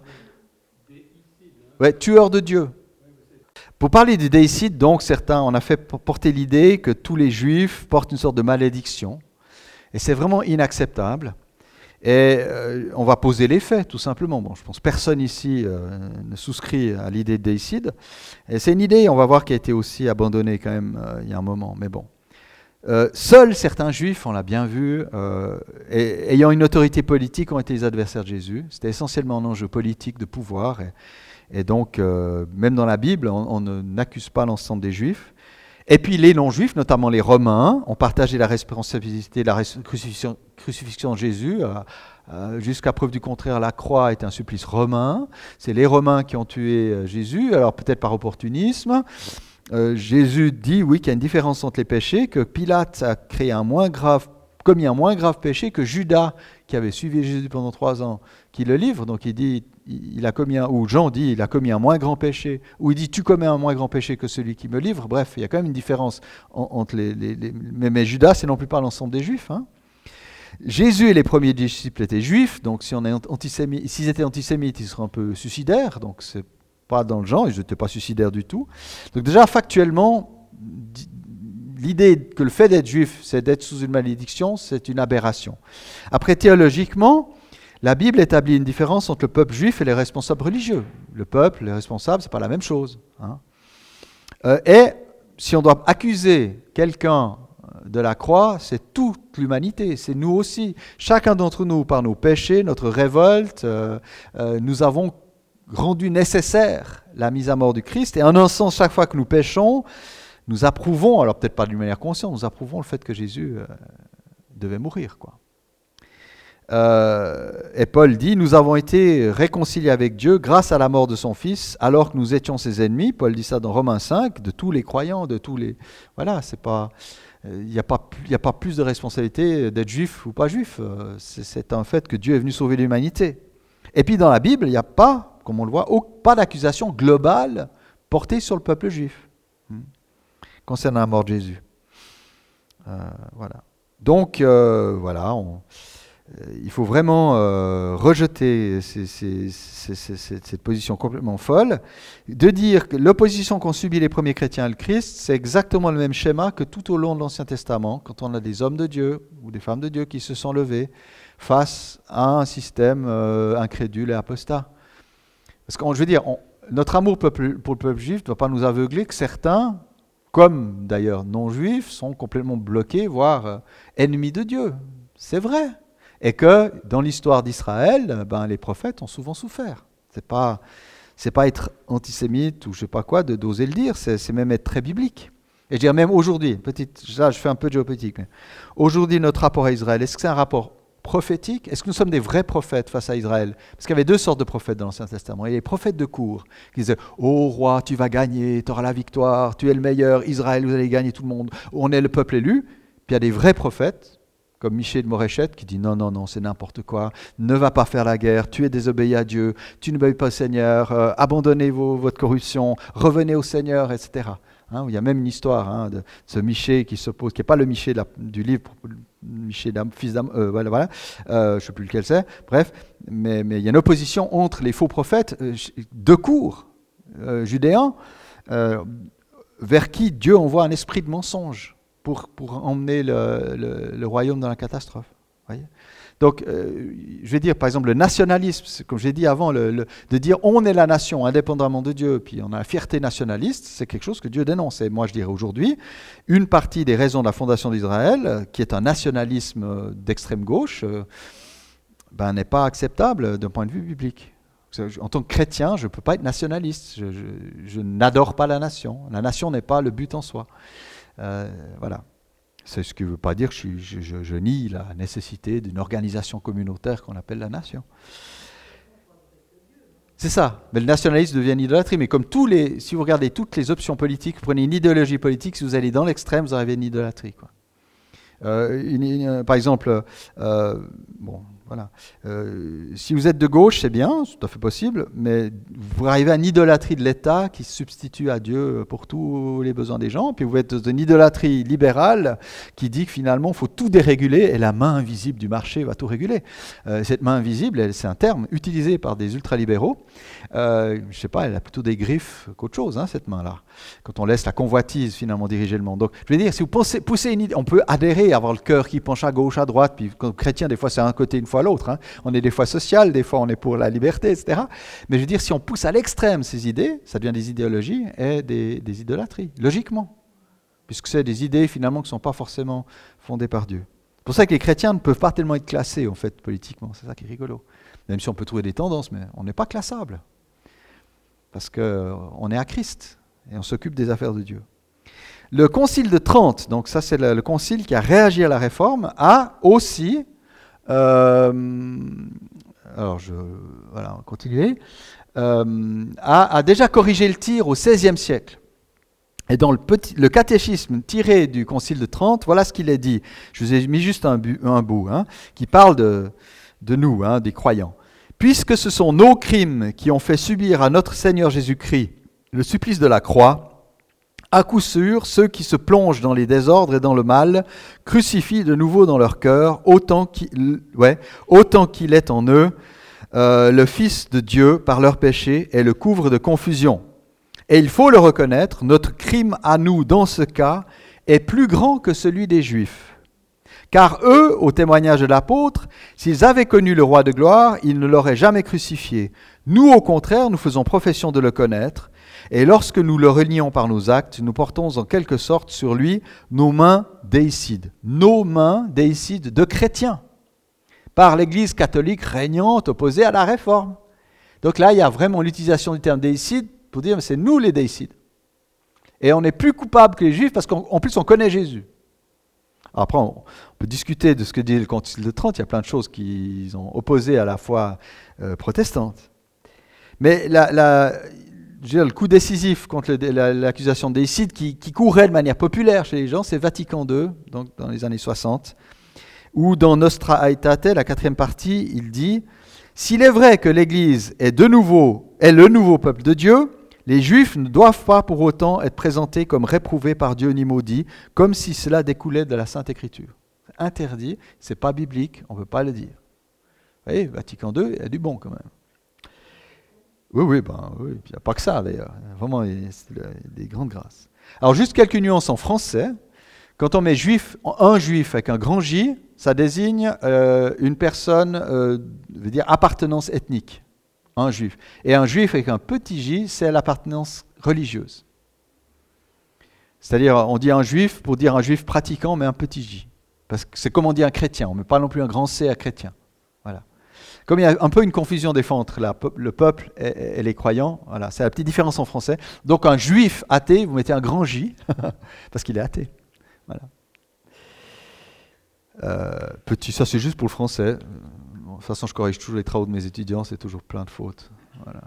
Ouais, tueurs de Dieu. Pour parler du déicide, donc, certains, on a fait porter l'idée que tous les Juifs portent une sorte de malédiction. Et c'est vraiment inacceptable. Et on va poser les faits, tout simplement. Bon, je pense que personne ici ne souscrit à l'idée de déicide. Et c'est une idée, on va voir, qui a été aussi abandonnée quand même il y a un moment. Mais bon. Seuls certains Juifs, on l'a bien vu, ayant une autorité politique, ont été les adversaires de Jésus. C'était essentiellement un enjeu politique de pouvoir. Et donc, même dans la Bible, on n'accuse pas l'ensemble des Juifs. Et puis les non-juifs, notamment les Romains, ont partagé la responsabilité de la crucifixion de Jésus. Jusqu'à preuve du contraire, la croix est un supplice romain. C'est les Romains qui ont tué Jésus, alors peut-être par opportunisme. Jésus dit, oui, qu'il y a une différence entre les péchés, que Pilate a commis un moins grave péché que Judas, qui avait suivi Jésus pendant 3 ans, qui le livre. Donc il dit, ou Jean dit, il a commis un moins grand péché, ou il dit, tu commets un moins grand péché que celui qui me livre. Bref, il y a quand même une différence entre mais Judas, c'est non plus pas l'ensemble des Juifs. Jésus et les premiers disciples étaient juifs, donc s'ils étaient antisémites, ils seraient un peu suicidaires, donc c'est pas dans le genre, ils n'étaient pas suicidaires du tout. Donc déjà, factuellement, l'idée que le fait d'être juif, c'est d'être sous une malédiction, c'est une aberration. Après, théologiquement, la Bible établit une différence entre le peuple juif et les responsables religieux. Le peuple, les responsables, c'est pas la même chose. Et si on doit accuser quelqu'un de la croix, c'est toute l'humanité, c'est nous aussi. Chacun d'entre nous, par nos péchés, notre révolte, nous avons rendu nécessaire la mise à mort du Christ. Et en un sens, chaque fois que nous péchons, nous approuvons, alors peut-être pas d'une manière consciente, nous approuvons le fait que Jésus devait mourir, quoi. Et Paul dit, nous avons été réconciliés avec Dieu grâce à la mort de son Fils, alors que nous étions ses ennemis. Paul dit ça dans Romains 5, de tous les croyants, de tous les... Voilà, c'est pas... Il n'y a pas plus de responsabilité d'être juif ou pas juif. C'est un fait que Dieu est venu sauver l'humanité. Et puis dans la Bible, il n'y a pas, comme on le voit, pas d'accusation globale portée sur le peuple juif concernant la mort de Jésus. Voilà. Donc, voilà, il faut vraiment rejeter cette position complètement folle, de dire que l'opposition qu'ont subi les premiers chrétiens à le Christ, c'est exactement le même schéma que tout au long de l'Ancien Testament, quand on a des hommes de Dieu ou des femmes de Dieu qui se sont levés face à un système incrédule et apostat. Parce que, je veux dire, notre amour pour le peuple juif ne doit pas nous aveugler que certains, comme d'ailleurs non-juifs, sont complètement bloqués, voire ennemis de Dieu. C'est vrai. Et que dans l'histoire d'Israël, les prophètes ont souvent souffert. C'est pas être antisémite ou je sais pas quoi d'oser le dire, c'est même être très biblique. Et je dirais même aujourd'hui, là je fais un peu de géopolitique, mais aujourd'hui notre rapport à Israël, est-ce que c'est un rapport prophétique? Est-ce que nous sommes des vrais prophètes face à Israël? Parce qu'il y avait deux sortes de prophètes dans l'Ancien Testament. Il y a les prophètes de cour qui disaient « Oh roi, tu vas gagner, tu auras la victoire, tu es le meilleur, Israël, vous allez gagner tout le monde, on est le peuple élu. » Puis il y a des vrais prophètes, comme Michée de Moréchette, qui dit « Non, non, non, c'est n'importe quoi, ne va pas faire la guerre, tu es désobéi à Dieu, tu n'obéis pas au Seigneur, abandonnez votre corruption, revenez au Seigneur, etc. » Il y a même une histoire de ce Michée qui s'oppose, qui n'est pas le Michée du livre, Michée fils d'Am, voilà, je ne sais plus lequel c'est, bref, mais il y a une opposition entre les faux prophètes de cour judéens, vers qui Dieu envoie un esprit de mensonge pour emmener le royaume dans la catastrophe. Voyez. Donc, je vais dire, par exemple, le nationalisme, comme j'ai dit avant, de dire on est la nation indépendamment de Dieu, puis on a la fierté nationaliste, c'est quelque chose que Dieu dénonce. Et moi, je dirais aujourd'hui, une partie des raisons de la fondation d'Israël, qui est un nationalisme d'extrême gauche, n'est pas acceptable d'un point de vue biblique. En tant que chrétien, je ne peux pas être nationaliste. Je n'adore pas la nation. La nation n'est pas le but en soi. Voilà. C'est ce qui ne veut pas dire que je nie la nécessité d'une organisation communautaire qu'on appelle la nation. C'est ça. Mais le nationalisme devient une idolâtrie. Mais comme si vous regardez toutes les options politiques, vous prenez une idéologie politique, si vous allez dans l'extrême, vous arrivez à une idolâtrie, quoi. Par exemple, voilà. Si vous êtes de gauche, c'est bien, c'est tout à fait possible, mais vous arrivez à une idolâtrie de l'État qui se substitue à Dieu pour tous les besoins des gens, puis vous êtes dans une idolâtrie libérale qui dit que finalement il faut tout déréguler et la main invisible du marché va tout réguler. Cette main invisible, c'est un terme utilisé par des ultralibéraux. Je ne sais pas, elle a plutôt des griffes qu'autre chose, cette main-là, quand on laisse la convoitise finalement diriger le monde. Donc, je veux dire, si vous poussez une idée, on peut adhérer, avoir le cœur qui penche à gauche, à droite, puis comme chrétien, des fois c'est un côté, une fois l'autre. On est des fois social, des fois on est pour la liberté, etc. Mais je veux dire, si on pousse à l'extrême ces idées, ça devient des idéologies et des idolâtries, logiquement, puisque c'est des idées finalement qui ne sont pas forcément fondées par Dieu. C'est pour ça que les chrétiens ne peuvent pas tellement être classés, en fait, politiquement. C'est ça qui est rigolo. Même si on peut trouver des tendances, mais on n'est pas classable. Parce qu'on est à Christ et on s'occupe des affaires de Dieu. Le Concile de Trente, donc ça c'est le concile qui a réagi à la réforme, a aussi, voilà, on va continuer, a déjà corrigé le tir au XVIe siècle. Et dans le catéchisme tiré du Concile de Trente, voilà ce qu'il est dit. Je vous ai mis juste un bout, qui parle de nous, des croyants. Puisque ce sont nos crimes qui ont fait subir à notre Seigneur Jésus-Christ le supplice de la croix, à coup sûr, ceux qui se plongent dans les désordres et dans le mal crucifient de nouveau dans leur cœur, autant qu'il est en eux, le Fils de Dieu par leur péché et le couvrent de confusion. Et il faut le reconnaître, notre crime à nous dans ce cas est plus grand que celui des Juifs. Car eux, au témoignage de l'apôtre, s'ils avaient connu le roi de gloire, ils ne l'auraient jamais crucifié. Nous, au contraire, nous faisons profession de le connaître, et lorsque nous le renions par nos actes, nous portons en quelque sorte sur lui nos mains déicides. Nos mains déicides de chrétiens, par l'Église catholique régnante opposée à la Réforme. Donc là, il y a vraiment l'utilisation du terme déicide pour dire que c'est nous les déicides. Et on est plus coupable que les Juifs parce qu'en plus on connaît Jésus. Après, on peut discuter de ce que dit le Concile de Trente. Il y a plein de choses qui ont opposé à la foi protestante. Mais le coup décisif contre l'accusation de déicide qui courait de manière populaire chez les gens, c'est Vatican II, donc dans les années 60, où dans Nostra Aetate, la 4e partie, il dit « S'il est vrai que l'Église est le nouveau peuple de Dieu, les Juifs ne doivent pas pour autant être présentés comme réprouvés par Dieu ni maudits, comme si cela découlait de la Sainte Écriture. » C'est interdit, c'est pas biblique, on ne peut pas le dire. Vous voyez, Vatican II, il y a du bon quand même. Oui, il n'y a pas que ça d'ailleurs. Vraiment, des grandes grâces. Alors juste quelques nuances en français. Quand on met un juif avec un grand J, ça désigne une personne, veut dire appartenance ethnique. Un juif. Et un juif avec un petit j, c'est l'appartenance religieuse. C'est-à-dire, on dit un juif pour dire un juif pratiquant, mais un petit j. Parce que c'est comme on dit un chrétien, on ne met pas non plus un grand C à chrétien. Voilà. Comme il y a un peu une confusion des fois entre le peuple et les croyants, voilà, c'est la petite différence en français. Donc un juif athée, vous mettez un grand J, parce qu'il est athée. Voilà. Petit, ça c'est juste pour le français. De toute façon, je corrige toujours les travaux de mes étudiants, c'est toujours plein de fautes. Voilà.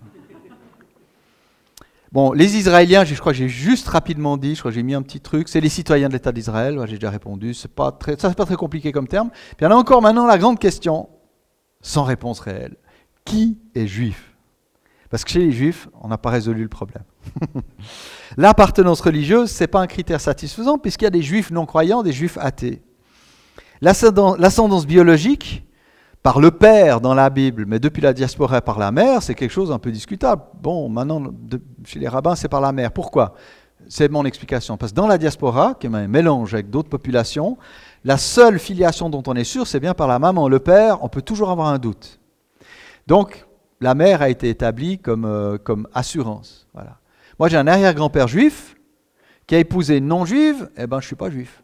Bon, les Israéliens, je crois que j'ai juste rapidement dit, je crois que j'ai mis un petit truc, c'est les citoyens de l'État d'Israël, j'ai déjà répondu, c'est pas très compliqué comme terme. Puis il y en a encore maintenant la grande question, sans réponse réelle. Qui est juif? Parce que chez les juifs, on n'a pas résolu le problème. L'appartenance religieuse, ce n'est pas un critère satisfaisant, puisqu'il y a des juifs non-croyants, des juifs athées. L'ascendance biologique, par le père dans la Bible, mais depuis la diaspora par la mère, c'est quelque chose un peu discutable. Bon, maintenant, chez les rabbins, c'est par la mère. Pourquoi? C'est mon explication. Parce que dans la diaspora, qui est un mélange avec d'autres populations, la seule filiation dont on est sûr, c'est bien par la maman. Le père, on peut toujours avoir un doute. Donc, la mère a été établie comme assurance. Voilà. Moi, j'ai un arrière-grand-père juif qui a épousé une non-juive, je ne suis pas juif.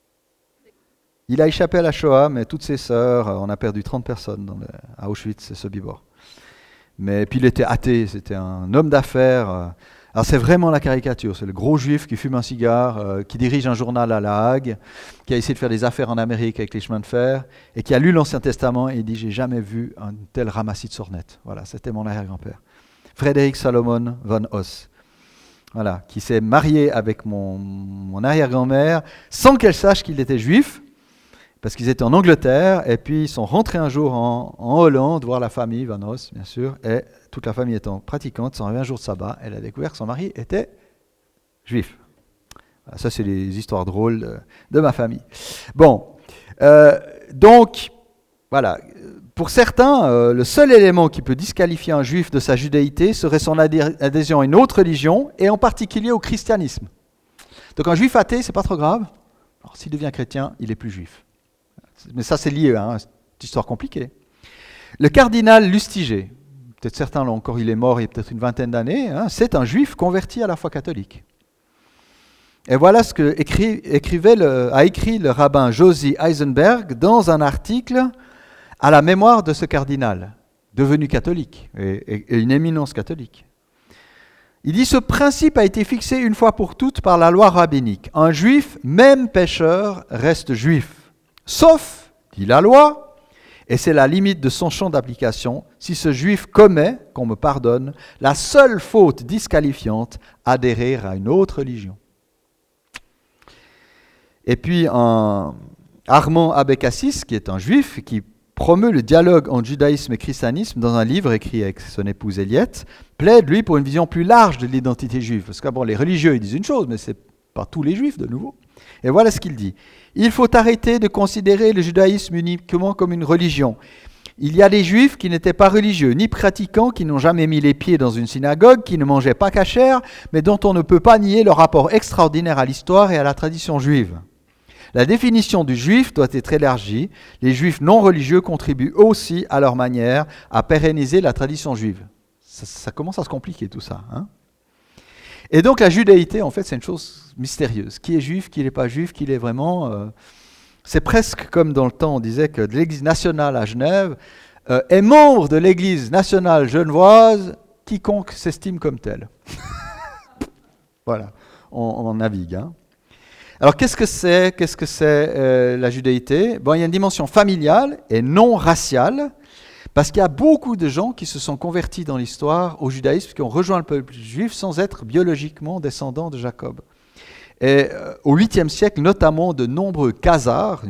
Il a échappé à la Shoah, mais toutes ses sœurs, on a perdu 30 personnes à Auschwitz et Sobibor. Mais puis il était athée, c'était un homme d'affaires. Alors c'est vraiment la caricature, c'est le gros juif qui fume un cigare, qui dirige un journal à La Hague, qui a essayé de faire des affaires en Amérique avec les chemins de fer, et qui a lu l'Ancien Testament et il dit « J'ai jamais vu un tel ramassis de sornettes ». Voilà, c'était mon arrière-grand-père. Frédéric Salomon von Oss. Voilà, qui s'est marié avec mon arrière-grand-mère sans qu'elle sache qu'il était juif, parce qu'ils étaient en Angleterre, et puis ils sont rentrés un jour en Hollande, voir la famille, Van Oss, bien sûr, et toute la famille étant pratiquante, ils sont arrivés un jour de sabbat, elle a découvert que son mari était juif. Voilà, ça, c'est les histoires drôles de ma famille. Bon, donc, voilà. Pour certains, le seul élément qui peut disqualifier un juif de sa judéité serait son adhésion à une autre religion, et en particulier au christianisme. Donc un juif athée, c'est pas trop grave. Alors, s'il devient chrétien, il est plus juif. Mais ça, c'est lié à cette histoire compliquée. Le cardinal Lustiger, peut-être certains l'ont encore, il est mort il y a peut-être une vingtaine d'années, c'est un juif converti à la foi catholique. Et voilà ce que a écrit le rabbin Josie Eisenberg dans un article à la mémoire de ce cardinal, devenu catholique, et une éminence catholique. Il dit « Ce principe a été fixé une fois pour toutes par la loi rabbinique. Un juif, même pécheur, reste juif. Sauf, dit la loi, et c'est la limite de son champ d'application, si ce juif commet, qu'on me pardonne, la seule faute disqualifiante, adhérer à une autre religion. » Et puis Armand Abécassis, qui est un juif, qui promeut le dialogue entre judaïsme et christianisme dans un livre écrit avec son épouse Eliette, plaide, lui, pour une vision plus large de l'identité juive. Parce que bon, les religieux, ils disent une chose, mais ce n'est pas tous les juifs, de nouveau. Et voilà ce qu'il dit. Il faut arrêter de considérer le judaïsme uniquement comme une religion. Il y a des juifs qui n'étaient pas religieux, ni pratiquants, qui n'ont jamais mis les pieds dans une synagogue, qui ne mangeaient pas cachère, mais dont on ne peut pas nier le rapport extraordinaire à l'histoire et à la tradition juive. La définition du juif doit être élargie. Les juifs non religieux contribuent aussi, à leur manière, à pérenniser la tradition juive. Ça commence à se compliquer tout ça. Et donc la judéité, en fait, c'est une chose mystérieuse. Qui est juif, qui n'est pas juif, qui l'est vraiment c'est presque comme dans le temps, on disait que l'Église nationale à Genève est membre de l'Église nationale genevoise, quiconque s'estime comme tel. Voilà, on navigue. Alors qu'est-ce que c'est la judéité? Bon, il y a une dimension familiale et non raciale, parce qu'il y a beaucoup de gens qui se sont convertis dans l'histoire au judaïsme, qui ont rejoint le peuple juif sans être biologiquement descendants de Jacob. Et au 8e siècle, notamment, de nombreux Khazars,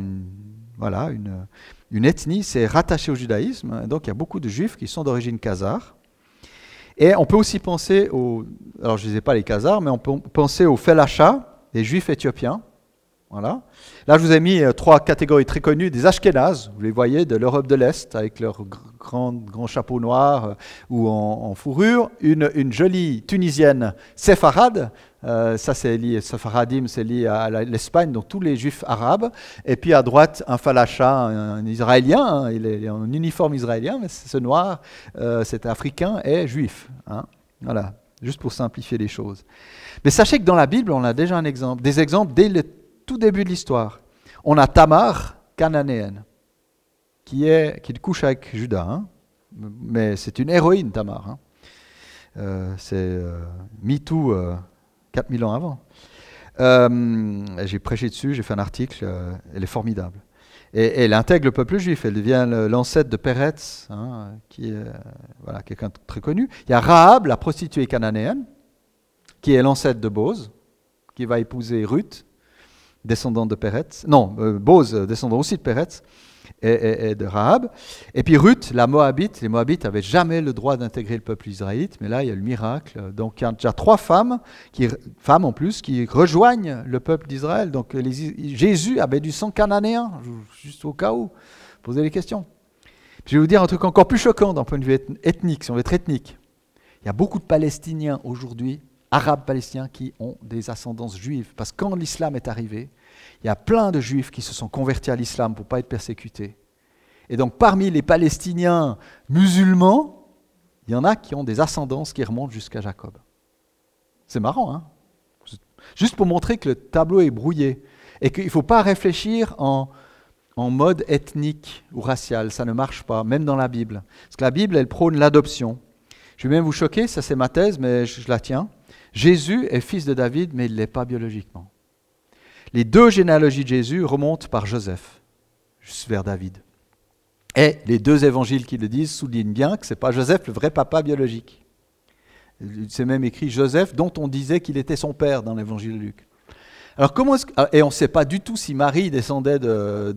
une ethnie, s'est rattachée au judaïsme. Donc il y a beaucoup de juifs qui sont d'origine khazare. Et on peut aussi penser alors je ne disais pas les Khazars, mais on peut penser aux Felasha, les juifs éthiopiens. Voilà. Là, je vous ai mis 3 catégories très connues, des Ashkénazes, vous les voyez, de l'Europe de l'Est, avec leurs grands chapeaux noirs ou en fourrure. Une jolie Tunisienne séfarade, ça c'est lié, Sefaradim, c'est lié à l'Espagne, donc tous les juifs arabes. Et puis à droite, un Falasha, un Israélien, il est en uniforme israélien, mais ce noir, c'est africain et juif. Voilà, juste pour simplifier les choses. Mais sachez que dans la Bible, on a déjà des exemples dès le tout début de l'histoire. On a Tamar, cananéenne, qui couche avec Judas. Hein. Mais c'est une héroïne, Tamar. Hein. C'est MeToo 4000 ans avant. J'ai prêché dessus, j'ai fait un article, elle est formidable. Et elle intègre le peuple juif, elle devient l'ancêtre de Péretz, hein, qui est quelqu'un de très connu. Il y a Rahab, la prostituée cananéenne, qui est l'ancêtre de Boz, qui va épouser Ruth, descendant de Péretz. Non, Boz, descendant aussi de Péretz, et de Rahab. Et puis Ruth, la Moabite. Les Moabites n'avaient jamais le droit d'intégrer le peuple israélite, mais là, il y a le miracle. Donc, il y a déjà 3 femmes en plus, qui rejoignent le peuple d'Israël. Donc, Jésus avait du sang cananéen, juste au cas où. Posez les questions. Puis, je vais vous dire un truc encore plus choquant d'un point de vue ethnique, si on veut être ethnique. Il y a beaucoup de Palestiniens aujourd'hui, Arabes palestiniens, qui ont des ascendances juives. Parce que quand l'islam est arrivé, il y a plein de juifs qui se sont convertis à l'islam pour ne pas être persécutés. Et donc parmi les Palestiniens musulmans, il y en a qui ont des ascendances qui remontent jusqu'à Jacob. C'est marrant, hein? Juste pour montrer que le tableau est brouillé et qu'il ne faut pas réfléchir en mode ethnique ou racial. Ça ne marche pas, même dans la Bible. Parce que la Bible, elle prône l'adoption. Je vais même vous choquer, ça c'est ma thèse, mais je la tiens. Jésus est fils de David, mais il ne l'est pas biologiquement. Les 2 généalogies de Jésus remontent par Joseph, juste vers David. Et les 2 évangiles qui le disent soulignent bien que ce n'est pas Joseph le vrai papa biologique. C'est même écrit Joseph, dont on disait qu'il était son père dans l'évangile de Luc. Alors comment est-ce que, et on ne sait pas du tout si Marie descendait de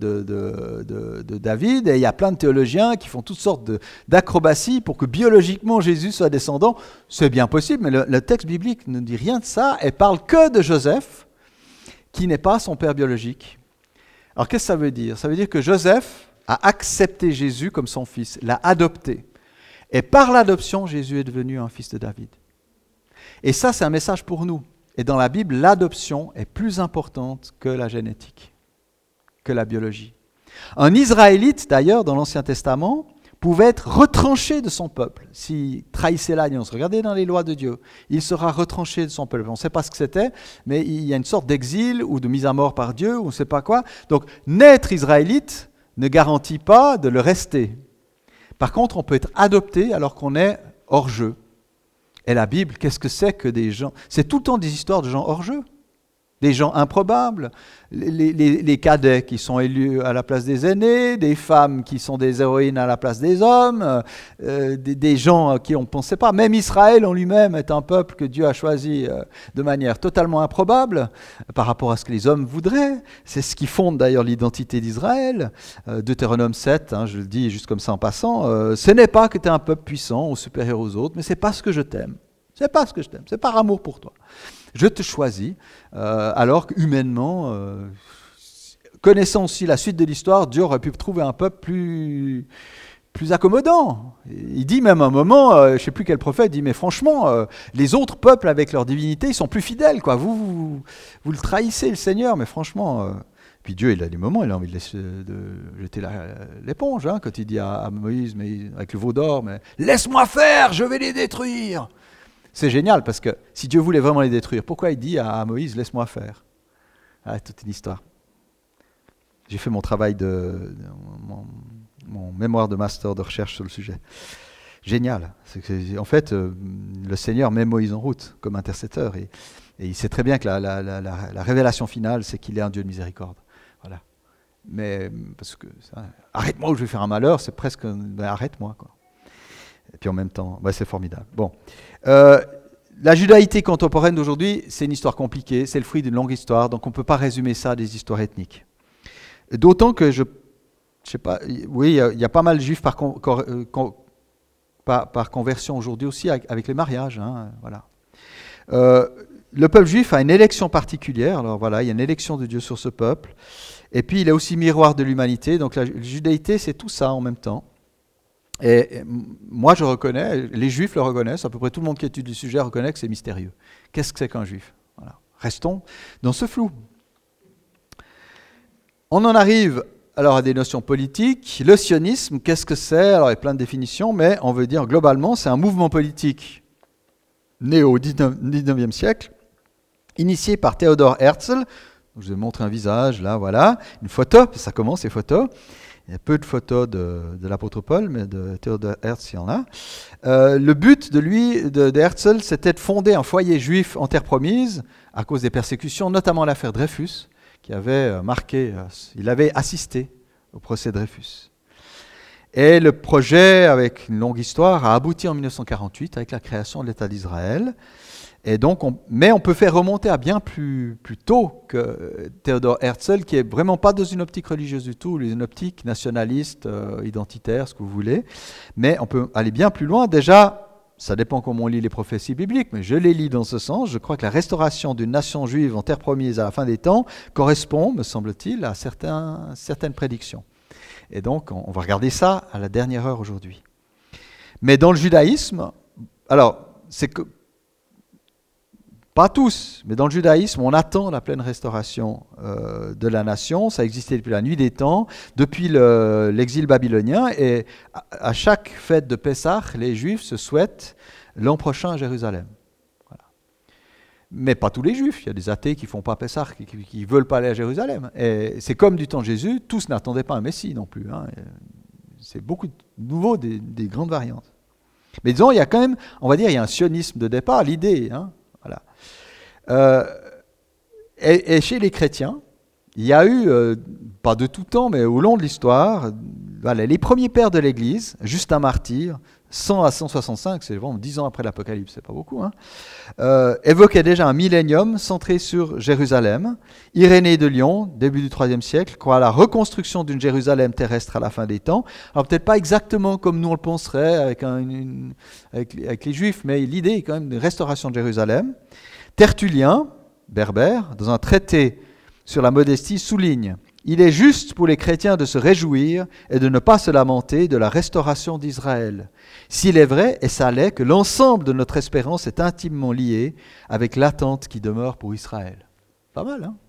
David, et il y a plein de théologiens qui font toutes sortes d'acrobaties pour que biologiquement Jésus soit descendant. C'est bien possible, mais le texte biblique ne dit rien de ça, et parle que de Joseph, qui n'est pas son père biologique. Alors qu'est-ce que ça veut dire? Ça veut dire que Joseph a accepté Jésus comme son fils, l'a adopté. Et par l'adoption, Jésus est devenu un fils de David. Et ça, c'est un message pour nous. Et dans la Bible, l'adoption est plus importante que la génétique, que la biologie. Un Israélite, d'ailleurs, dans l'Ancien Testament, pouvait être retranché de son peuple. S'il trahissait l'alliance, regardez dans les lois de Dieu, il sera retranché de son peuple. On ne sait pas ce que c'était, mais il y a une sorte d'exil ou de mise à mort par Dieu, ou on ne sait pas quoi. Donc, naître israélite ne garantit pas de le rester. Par contre, on peut être adopté alors qu'on est hors jeu. Et la Bible, qu'est-ce que c'est que des gens? C'est tout le temps des histoires de gens hors jeu. Des gens improbables, les cadets qui sont élus à la place des aînés, des femmes qui sont des héroïnes à la place des hommes, des gens qui on ne pensait pas. Même Israël en lui-même est un peuple que Dieu a choisi de manière totalement improbable par rapport à ce que les hommes voudraient. C'est ce qui fonde d'ailleurs l'identité d'Israël. Deutéronome 7, hein, je le dis juste comme ça en passant, ce n'est pas que tu es un peuple puissant ou supérieur aux autres, mais c'est parce que je t'aime. C'est pas ce que je t'aime, c'est par amour pour toi. Je te choisis, alors qu'humainement, connaissant aussi la suite de l'histoire, Dieu aurait pu trouver un peuple plus accommodant. Il dit même à un moment, je ne sais plus quel prophète, il dit, mais franchement, les autres peuples avec leur divinité, ils sont plus fidèles, quoi. Vous le trahissez, le Seigneur, mais franchement... Puis Dieu, il a des moments, il a envie de jeter l'éponge, hein, quand il dit à Moïse, mais avec le veau d'or, mais laisse-moi faire, je vais les détruire. C'est génial, parce que si Dieu voulait vraiment les détruire, pourquoi il dit à Moïse, laisse-moi faire? Toute une histoire. J'ai fait mon travail mon mémoire de master de recherche sur le sujet. Génial. En fait, le Seigneur met Moïse en route comme intercesseur, et il sait très bien que la révélation finale, c'est qu'il est un Dieu de miséricorde. Voilà. Mais, parce que, arrête-moi ou je vais faire un malheur, c'est presque, arrête-moi, quoi. Et puis en même temps, c'est formidable. Bon. La judaïté contemporaine d'aujourd'hui, c'est une histoire compliquée, c'est le fruit d'une longue histoire, donc on ne peut pas résumer ça à des histoires ethniques. D'autant que, je sais pas, oui, il y a pas mal de juifs par conversion aujourd'hui aussi, avec les mariages. Hein, voilà. Le peuple juif a une élection particulière, alors voilà, il y a une élection de Dieu sur ce peuple, et puis il est aussi miroir de l'humanité, donc la judaïté, c'est tout ça en même temps. Et moi, je reconnais, les juifs le reconnaissent, à peu près tout le monde qui étudie le sujet reconnaît que c'est mystérieux. Qu'est-ce que c'est qu'un juif? Voilà. Restons dans ce flou. On en arrive alors à des notions politiques. Le sionisme, qu'est-ce que c'est? Alors il y a plein de définitions, mais on veut dire globalement, c'est un mouvement politique né au 19e siècle, initié par Theodor Herzl, Je vous ai montré un visage, là, voilà. Une photo, ça commence, les photos. Il y a peu de photos de l'apôtre Paul, mais de Theodor Herzl, il y en a. Le but de Herzl, c'était de fonder un foyer juif en terre promise à cause des persécutions, notamment l'affaire Dreyfus, qui avait il avait assisté au procès Dreyfus. Et le projet, avec une longue histoire, a abouti en 1948 avec la création de l'État d'Israël. Et donc, mais on peut faire remonter à bien plus tôt que Theodor Herzl, qui est vraiment pas dans une optique religieuse du tout, une optique nationaliste, identitaire, ce que vous voulez. Mais on peut aller bien plus loin. Déjà, ça dépend comment on lit les prophéties bibliques, mais je les lis dans ce sens. Je crois que la restauration d'une nation juive en terre promise à la fin des temps correspond, me semble-t-il, à certaines prédictions. Et donc, on va regarder ça à la dernière heure aujourd'hui. Mais dans le judaïsme, alors, c'est que pas tous, mais dans le judaïsme, on attend la pleine restauration de la nation. Ça existait depuis la nuit des temps, depuis l'exil babylonien. Et à chaque fête de Pessah, les Juifs se souhaitent l'an prochain à Jérusalem. Voilà. Mais pas tous les Juifs. Il y a des athées qui ne font pas Pessah, qui ne veulent pas aller à Jérusalem. Et c'est comme du temps de Jésus, tous n'attendaient pas un Messie non plus. Hein. C'est beaucoup de nouveau des grandes variantes. Mais disons, il y a quand même, on va dire, il y a un sionisme de départ, l'idée, hein. Voilà. Et chez les chrétiens, il y a eu, pas de tout temps, mais au long de l'histoire, voilà, les premiers pères de l'Église, Justin martyr, 100 à 165, c'est vraiment 10 ans après l'Apocalypse, c'est pas beaucoup, hein, évoquaient déjà un millénium centré sur Jérusalem. Irénée de Lyon, début du IIIe siècle, croit à la reconstruction d'une Jérusalem terrestre à la fin des temps. Alors peut-être pas exactement comme nous on le penserait avec les Juifs, mais l'idée est quand même de restauration de Jérusalem. Tertullien, berbère, dans un traité sur la modestie, souligne « Il est juste pour les chrétiens de se réjouir et de ne pas se lamenter de la restauration d'Israël. S'il est vrai, et ça l'est, que l'ensemble de notre espérance est intimement lié avec l'attente qui demeure pour Israël. » Pas mal, hein?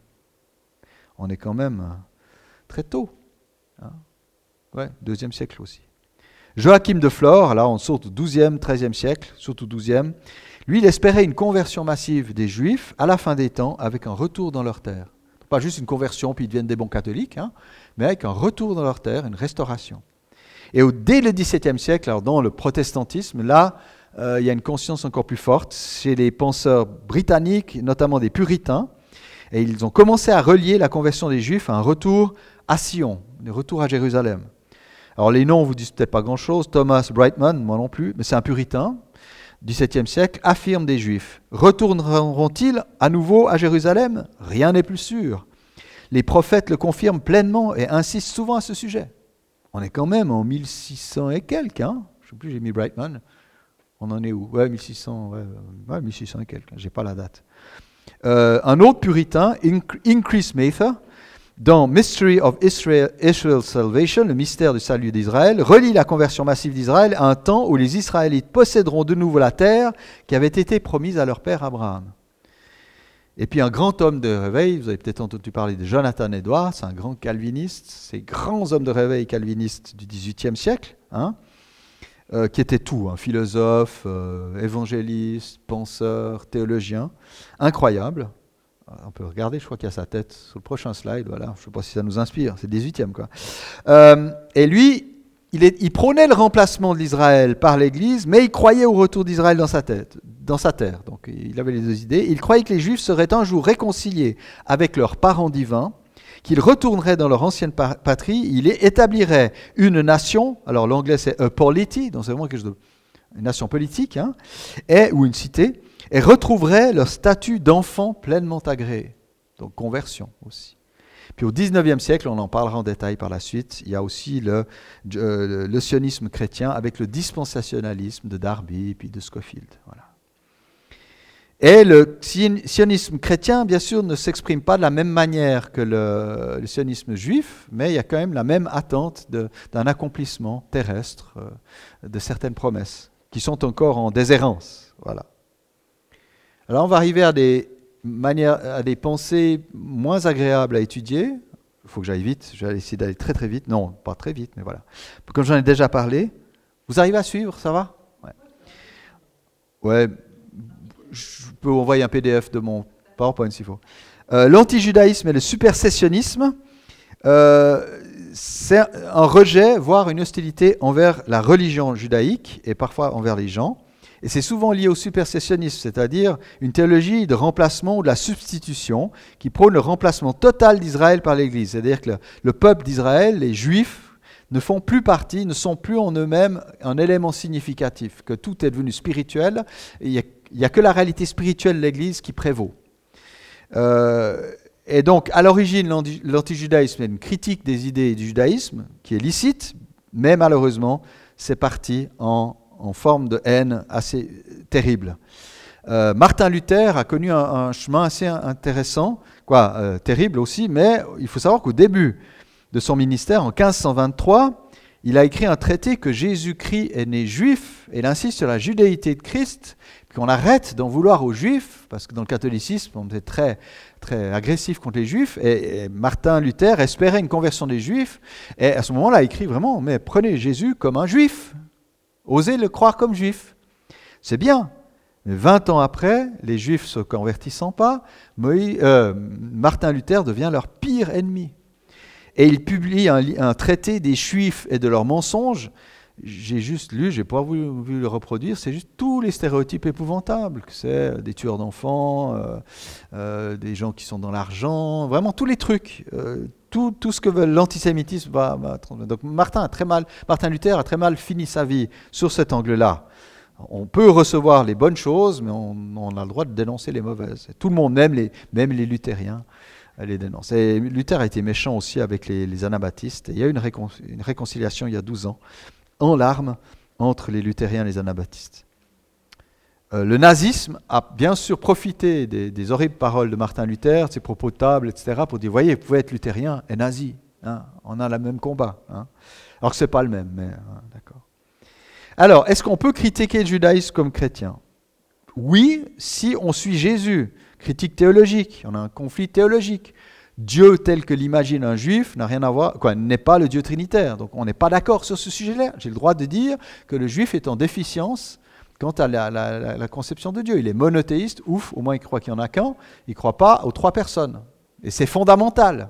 On est quand même très tôt. Hein? Ouais, 2e siècle aussi. Joachim de Flore, là on saute au 12e, 13e siècle, surtout 12e, lui il espérait une conversion massive des Juifs à la fin des temps avec un retour dans leur terre. Pas juste une conversion puis ils deviennent des bons catholiques, hein, mais avec un retour dans leur terre, une restauration. Et dès le XVIIe siècle, alors dans le protestantisme, là il y a une conscience encore plus forte chez les penseurs britanniques, notamment des puritains, et ils ont commencé à relier la conversion des Juifs à un retour à Sion, un retour à Jérusalem. Alors les noms vous disent peut-être pas grand-chose. Thomas Brightman, moi non plus, mais c'est un puritain, XVIIe siècle, affirme des Juifs. Retourneront-ils à nouveau à Jérusalem ? Rien n'est plus sûr. Les prophètes le confirment pleinement et insistent souvent à ce sujet. On est quand même en 1600 et quelques, hein ? Je ne sais plus, j'ai mis Brightman. On en est où ? Ouais, 1600, ouais, 1600 et quelques, j'ai pas la date. Un autre puritain, Increase Mather, dans Mystery of Israel's Salvation, le mystère du salut d'Israël, relie la conversion massive d'Israël à un temps où les Israélites posséderont de nouveau la terre qui avait été promise à leur père Abraham. Et puis un grand homme de réveil, vous avez peut-être entendu parler de Jonathan Edwards, un grand calviniste, ces grands hommes de réveil calvinistes du XVIIIe siècle, hein, qui étaient tout, hein, philosophe, évangéliste, penseur, théologien, incroyable. On peut regarder, je crois qu'il y a sa tête sur le prochain slide, voilà. Je ne sais pas si ça nous inspire, c'est le 18e, quoi. Et lui, il prônait le remplacement de l'Israël par l'Église, mais il croyait au retour d'Israël dans sa terre. Donc il avait les deux idées. Il croyait que les Juifs seraient un jour réconciliés avec leurs parents divins, qu'ils retourneraient dans leur ancienne patrie, il établirait une nation, alors l'anglais c'est a polity, donc c'est vraiment quelque chose une nation politique, hein, ou une cité, et retrouveraient leur statut d'enfant pleinement agréé. Donc conversion aussi. Puis au XIXe siècle, on en parlera en détail par la suite, il y a aussi le sionisme chrétien avec le dispensationalisme de Darby et puis de Scofield. Voilà. Et le sionisme chrétien, bien sûr, ne s'exprime pas de la même manière que le sionisme juif, mais il y a quand même la même attente d'un accomplissement terrestre de certaines promesses qui sont encore en déshérence. Voilà. Alors on va arriver à des pensées moins agréables à étudier. Il faut que j'aille vite, je vais essayer d'aller très très vite. Non, pas très vite, mais voilà. Comme j'en ai déjà parlé, vous arrivez à suivre, ça va ? Ouais. Je peux envoyer un PDF de mon PowerPoint s'il faut. L'antijudaïsme et le supersessionnisme, c'est un rejet, voire une hostilité envers la religion judaïque et parfois envers les gens. Et c'est souvent lié au supersessionnisme, c'est-à-dire une théologie de remplacement ou de la substitution qui prône le remplacement total d'Israël par l'Église. C'est-à-dire que le peuple d'Israël, les Juifs, ne font plus partie, ne sont plus en eux-mêmes un élément significatif, que tout est devenu spirituel, et il n'y a que la réalité spirituelle de l'Église qui prévaut. Et donc, à l'origine, l'antijudaïsme est une critique des idées du judaïsme, qui est licite, mais malheureusement, c'est parti en forme de haine assez terrible. Martin Luther a connu un chemin assez intéressant, terrible aussi, mais il faut savoir qu'au début de son ministère, en 1523, il a écrit un traité que Jésus-Christ est né juif, et il insiste sur la judéité de Christ, qu'on arrête d'en vouloir aux juifs, parce que dans le catholicisme, on était très, très agressif contre les juifs, et Martin Luther espérait une conversion des juifs, et à ce moment-là, il a écrit vraiment, mais prenez Jésus comme un juif, osez le croire comme juif. C'est bien, mais 20 ans après, les juifs ne se convertissant pas, Martin Luther devient leur pire ennemi. Et il publie un traité des Juifs et de leurs mensonges. J'ai juste lu, je n'ai pas voulu le reproduire, c'est juste tous les stéréotypes épouvantables, que c'est des tueurs d'enfants, des gens qui sont dans l'argent, vraiment tous les trucs, tout ce que veut l'antisémitisme va. Donc Martin Luther a très mal fini sa vie sur cet angle-là. On peut recevoir les bonnes choses, mais on a le droit de dénoncer les mauvaises. Tout le monde, même les luthériens, les dénonce. Et Luther a été méchant aussi avec les anabaptistes. Et il y a eu une réconciliation il y a 12 ans, en larmes, entre les luthériens et les anabaptistes. Le nazisme a bien sûr profité des horribles paroles de Martin Luther, de ses propos de table, etc., pour dire, voyez, vous pouvez être luthérien et nazi. Hein, on a le même combat. Hein. Alors que ce n'est pas le même, mais d'accord. Alors, est-ce qu'on peut critiquer le judaïsme comme chrétien ? Oui, si on suit Jésus. Critique théologique, on a un conflit théologique. Dieu tel que l'imagine un juif n'a rien à voir, n'est pas le Dieu trinitaire. Donc on n'est pas d'accord sur ce sujet-là. J'ai le droit de dire que le juif est en déficience quant à la conception de Dieu. Il est monothéiste, ouf, au moins il croit qu'il n'y en a qu'un, il ne croit pas aux 3 personnes. Et c'est fondamental.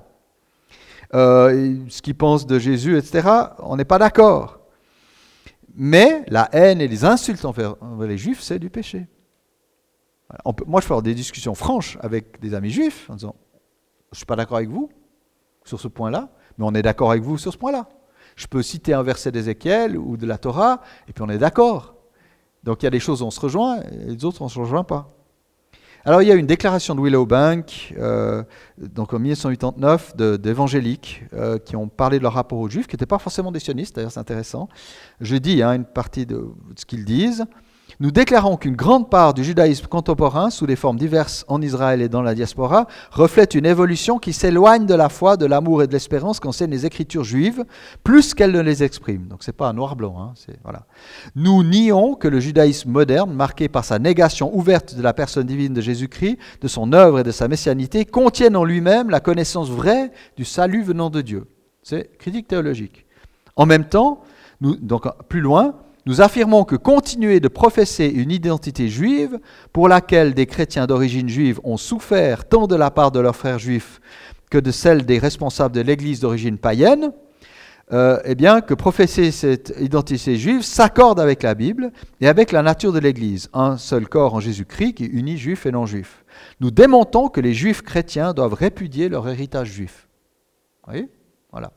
Ce qu'il pense de Jésus, etc., on n'est pas d'accord. Mais la haine et les insultes envers les juifs, c'est du péché. Moi, je peux avoir des discussions franches avec des amis juifs en disant « Je ne suis pas d'accord avec vous sur ce point-là, mais on est d'accord avec vous sur ce point-là. » Je peux citer un verset d'Ézéchiel ou de la Torah, et puis on est d'accord. Donc il y a des choses où on se rejoint, et les autres on ne se rejoint pas. Alors il y a une déclaration de Willowbank, donc en 1989, d'évangéliques qui ont parlé de leur rapport aux juifs, qui n'étaient pas forcément des sionistes, d'ailleurs c'est intéressant. Je dis une partie de ce qu'ils disent. Nous déclarons qu'une grande part du judaïsme contemporain, sous des formes diverses en Israël et dans la diaspora, reflète une évolution qui s'éloigne de la foi, de l'amour et de l'espérance qu'enseignent les écritures juives, plus qu'elles ne les expriment. Donc ce n'est pas un noir-blanc. Hein, voilà. Nous nions que le judaïsme moderne, marqué par sa négation ouverte de la personne divine de Jésus-Christ, de son œuvre et de sa messianité, contienne en lui-même la connaissance vraie du salut venant de Dieu. C'est critique théologique. En même temps, donc plus loin, nous affirmons que continuer de professer une identité juive pour laquelle des chrétiens d'origine juive ont souffert tant de la part de leurs frères juifs que de celle des responsables de l'Église d'origine païenne, que professer cette identité juive s'accorde avec la Bible et avec la nature de l'Église, un seul corps en Jésus-Christ qui unit juifs et non-juifs. Nous démontons que les juifs chrétiens doivent répudier leur héritage juif. Vous voyez ? Voilà.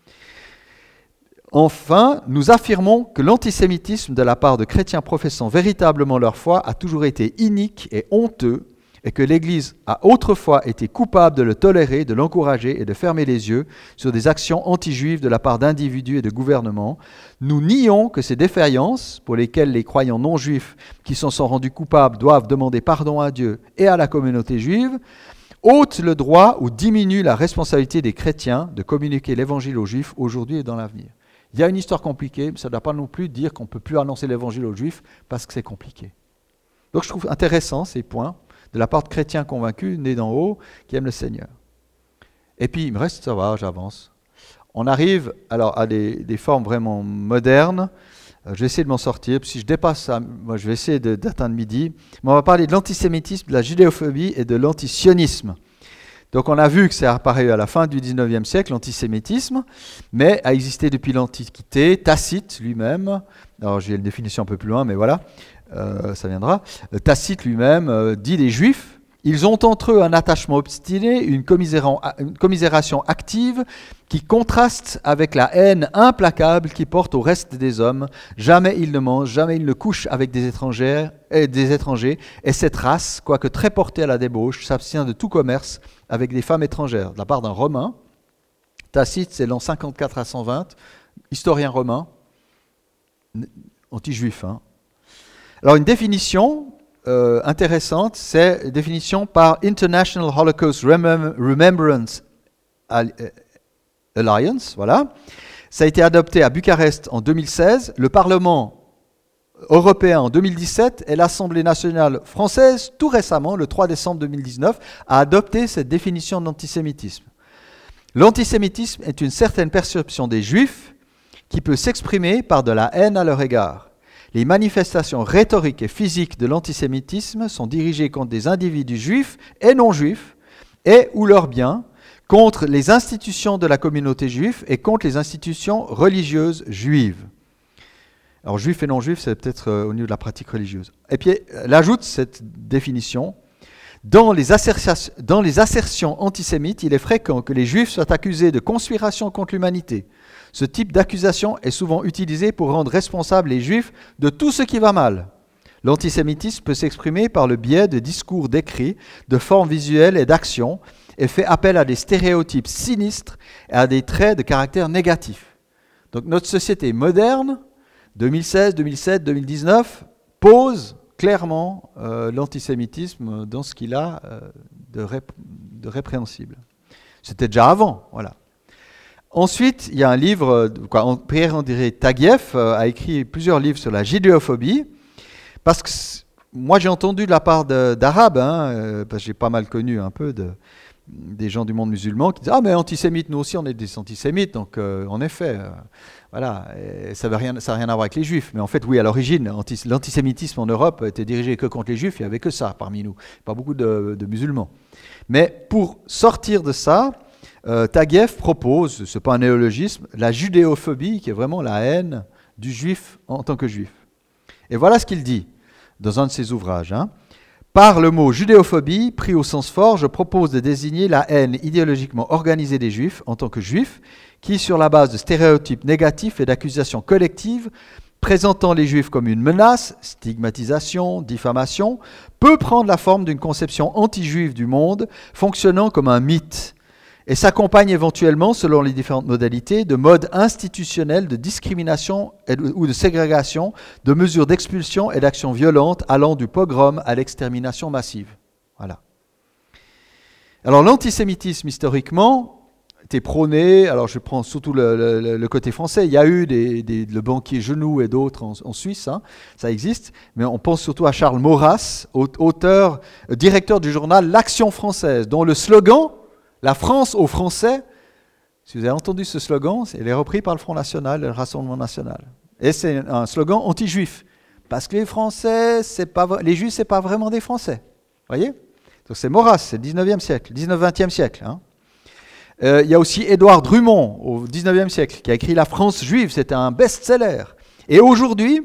Enfin, nous affirmons que l'antisémitisme de la part de chrétiens professant véritablement leur foi a toujours été inique et honteux et que l'Église a autrefois été coupable de le tolérer, de l'encourager et de fermer les yeux sur des actions anti-juives de la part d'individus et de gouvernements. Nous nions que ces défaillances, pour lesquelles les croyants non-juifs qui s'en sont rendus coupables doivent demander pardon à Dieu et à la communauté juive, ôtent le droit ou diminuent la responsabilité des chrétiens de communiquer l'évangile aux juifs aujourd'hui et dans l'avenir. Il y a une histoire compliquée, mais ça ne doit pas non plus dire qu'on ne peut plus annoncer l'évangile aux juifs parce que c'est compliqué. Donc je trouve intéressant ces points de la part de chrétiens convaincus, nés d'en haut, qui aiment le Seigneur. Et puis il me reste, ça va, j'avance. On arrive alors à des formes vraiment modernes. Je vais essayer de m'en sortir, puis si je dépasse ça, moi je vais essayer d'atteindre midi. Mais on va parler de l'antisémitisme, de la judéophobie et de l'antisionisme. Donc on a vu que c'est apparu à la fin du 19e siècle, l'antisémitisme, mais a existé depuis l'Antiquité. Tacite lui-même, alors j'ai une définition un peu plus loin, mais voilà, ça viendra. Tacite lui-même dit les Juifs, ils ont entre eux un attachement obstiné, une commisération active qui contraste avec la haine implacable qu'ils portent au reste des hommes. Jamais ils ne mangent, jamais ils ne couchent avec des étrangers, et cette race, quoique très portée à la débauche, s'abstient de tout commerce avec des femmes étrangères. De la part d'un Romain, Tacite, c'est l'an 54 à 120, historien romain, anti-juif. Alors une définition intéressante, c'est définition par International Holocaust Remembrance Alliance, voilà. Ça a été adopté à Bucarest en 2016, le Parlement européen en 2017 et l'Assemblée nationale française, tout récemment, le 3 décembre 2019, a adopté cette définition d'antisémitisme. L'antisémitisme est une certaine perception des Juifs qui peut s'exprimer par de la haine à leur égard. Les manifestations rhétoriques et physiques de l'antisémitisme sont dirigées contre des individus juifs et non juifs et ou leurs biens, contre les institutions de la communauté juive et contre les institutions religieuses juives. Alors juifs et non juifs, c'est peut-être au niveau de la pratique religieuse. Et puis elle ajoute cette définition. Dans les assertions antisémites, il est fréquent que les juifs soient accusés de conspiration contre l'humanité. Ce type d'accusation est souvent utilisé pour rendre responsables les juifs de tout ce qui va mal. L'antisémitisme peut s'exprimer par le biais de discours décrits, de formes visuelles et d'actions, et fait appel à des stéréotypes sinistres et à des traits de caractère négatif. Donc notre société moderne, 2016, 2007, 2019, pose clairement l'antisémitisme dans ce qu'il a de répréhensible. C'était déjà avant, voilà. Ensuite, il y a un livre, Pierre-André Taguieff a écrit plusieurs livres sur la judéophobie, parce que moi j'ai entendu de la part d'Arabes, parce que j'ai pas mal connu un peu des gens du monde musulman qui disent « Ah mais antisémites, nous aussi on est des antisémites, donc en effet, voilà, et ça n'a rien à voir avec les juifs. » Mais en fait, oui, à l'origine, l'antisémitisme en Europe était dirigé que contre les juifs, il n'y avait que ça parmi nous, pas beaucoup de musulmans. Mais pour sortir de ça, Taguieff propose, ce n'est pas un néologisme, la judéophobie, qui est vraiment la haine du juif en tant que juif. Et voilà ce qu'il dit dans un de ses ouvrages. Par le mot judéophobie, pris au sens fort, je propose de désigner la haine idéologiquement organisée des juifs en tant que juifs, qui, sur la base de stéréotypes négatifs et d'accusations collectives, présentant les juifs comme une menace, stigmatisation, diffamation, peut prendre la forme d'une conception anti-juive du monde, fonctionnant comme un mythe, et s'accompagne éventuellement, selon les différentes modalités, de modes institutionnels de discrimination ou de ségrégation, de mesures d'expulsion et d'actions violentes allant du pogrom à l'extermination massive. Voilà. Alors l'antisémitisme, historiquement, était prôné, alors je prends surtout le côté français, il y a eu le banquier Genoux et d'autres en Suisse, ça existe, mais on pense surtout à Charles Maurras, auteur, directeur du journal L'Action française, dont le slogan « La France aux Français », si vous avez entendu ce slogan, il est repris par le Front National, le Rassemblement National. Et c'est un slogan anti-juif, parce que les Français, les Juifs, ce n'est pas vraiment des Français. Vous voyez ? Donc c'est Maurras, c'est le 19e siècle, 19-20e siècle. Il y a aussi Édouard Drummond, au 19e siècle, qui a écrit « La France juive », c'était un best-seller. Et aujourd'hui,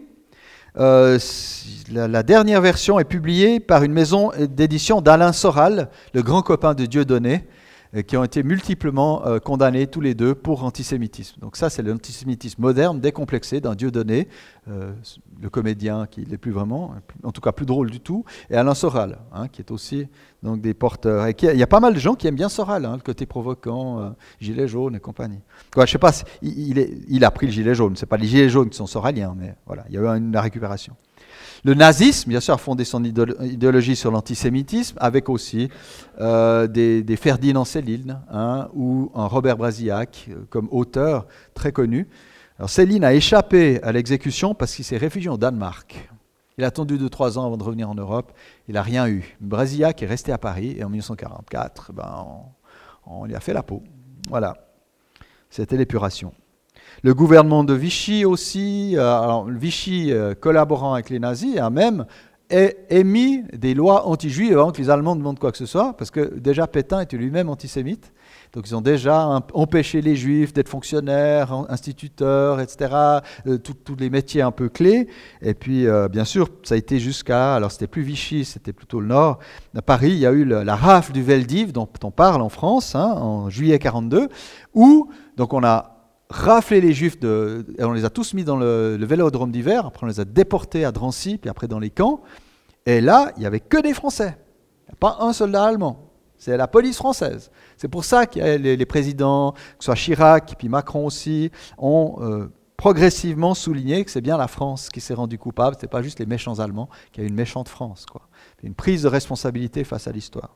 la dernière version est publiée par une maison d'édition d'Alain Soral, le grand copain de Dieudonné, qui ont été multiplement condamnés tous les deux pour antisémitisme. Donc ça, c'est l'antisémitisme moderne, décomplexé d'un Dieudonné, le comédien qui n'est plus vraiment, en tout cas plus drôle du tout, et Alain Soral, qui est aussi donc, des porteurs. Il y a pas mal de gens qui aiment bien Soral, le côté provoquant, gilet jaune et compagnie. Quoi, je sais pas, il a pris le gilet jaune, ce n'est pas les gilets jaunes qui sont soraliens, mais voilà, il y a eu une récupération. Le nazisme, bien sûr, a fondé son idéologie sur l'antisémitisme, avec aussi des Ferdinand Céline ou un Robert Brasillac comme auteur très connu. Alors Céline a échappé à l'exécution parce qu'il s'est réfugié au Danemark. Il a attendu 2-3 ans avant de revenir en Europe. Il n'a rien eu. Brasillac est resté à Paris et en 1944, on lui a fait la peau. Voilà. C'était l'épuration. Le gouvernement de Vichy aussi, alors Vichy collaborant avec les nazis, a même émis des lois anti-juives avant que les Allemands demandent quoi que ce soit, parce que déjà Pétain était lui-même antisémite. Donc ils ont déjà empêché les Juifs d'être fonctionnaires, instituteurs, etc., tous les métiers un peu clés. Et puis, bien sûr, ça a été jusqu'à... Alors, c'était plus Vichy, c'était plutôt le Nord. À Paris, il y a eu la rafle du Veldiv, dont on parle en France, en juillet 1942, où donc, on a raflé les Juifs, et on les a tous mis dans le vélodrome d'hiver. Après, on les a déportés à Drancy, puis après dans les camps. Et là, il n'y avait que des Français. Pas un soldat allemand. C'est la police française. C'est pour ça que les présidents, que ce soit Chirac, puis Macron aussi, ont progressivement souligné que c'est bien la France qui s'est rendue coupable. Ce n'est pas juste les méchants Allemands, qu'il y a une méchante France, quoi. Une prise de responsabilité face à l'histoire.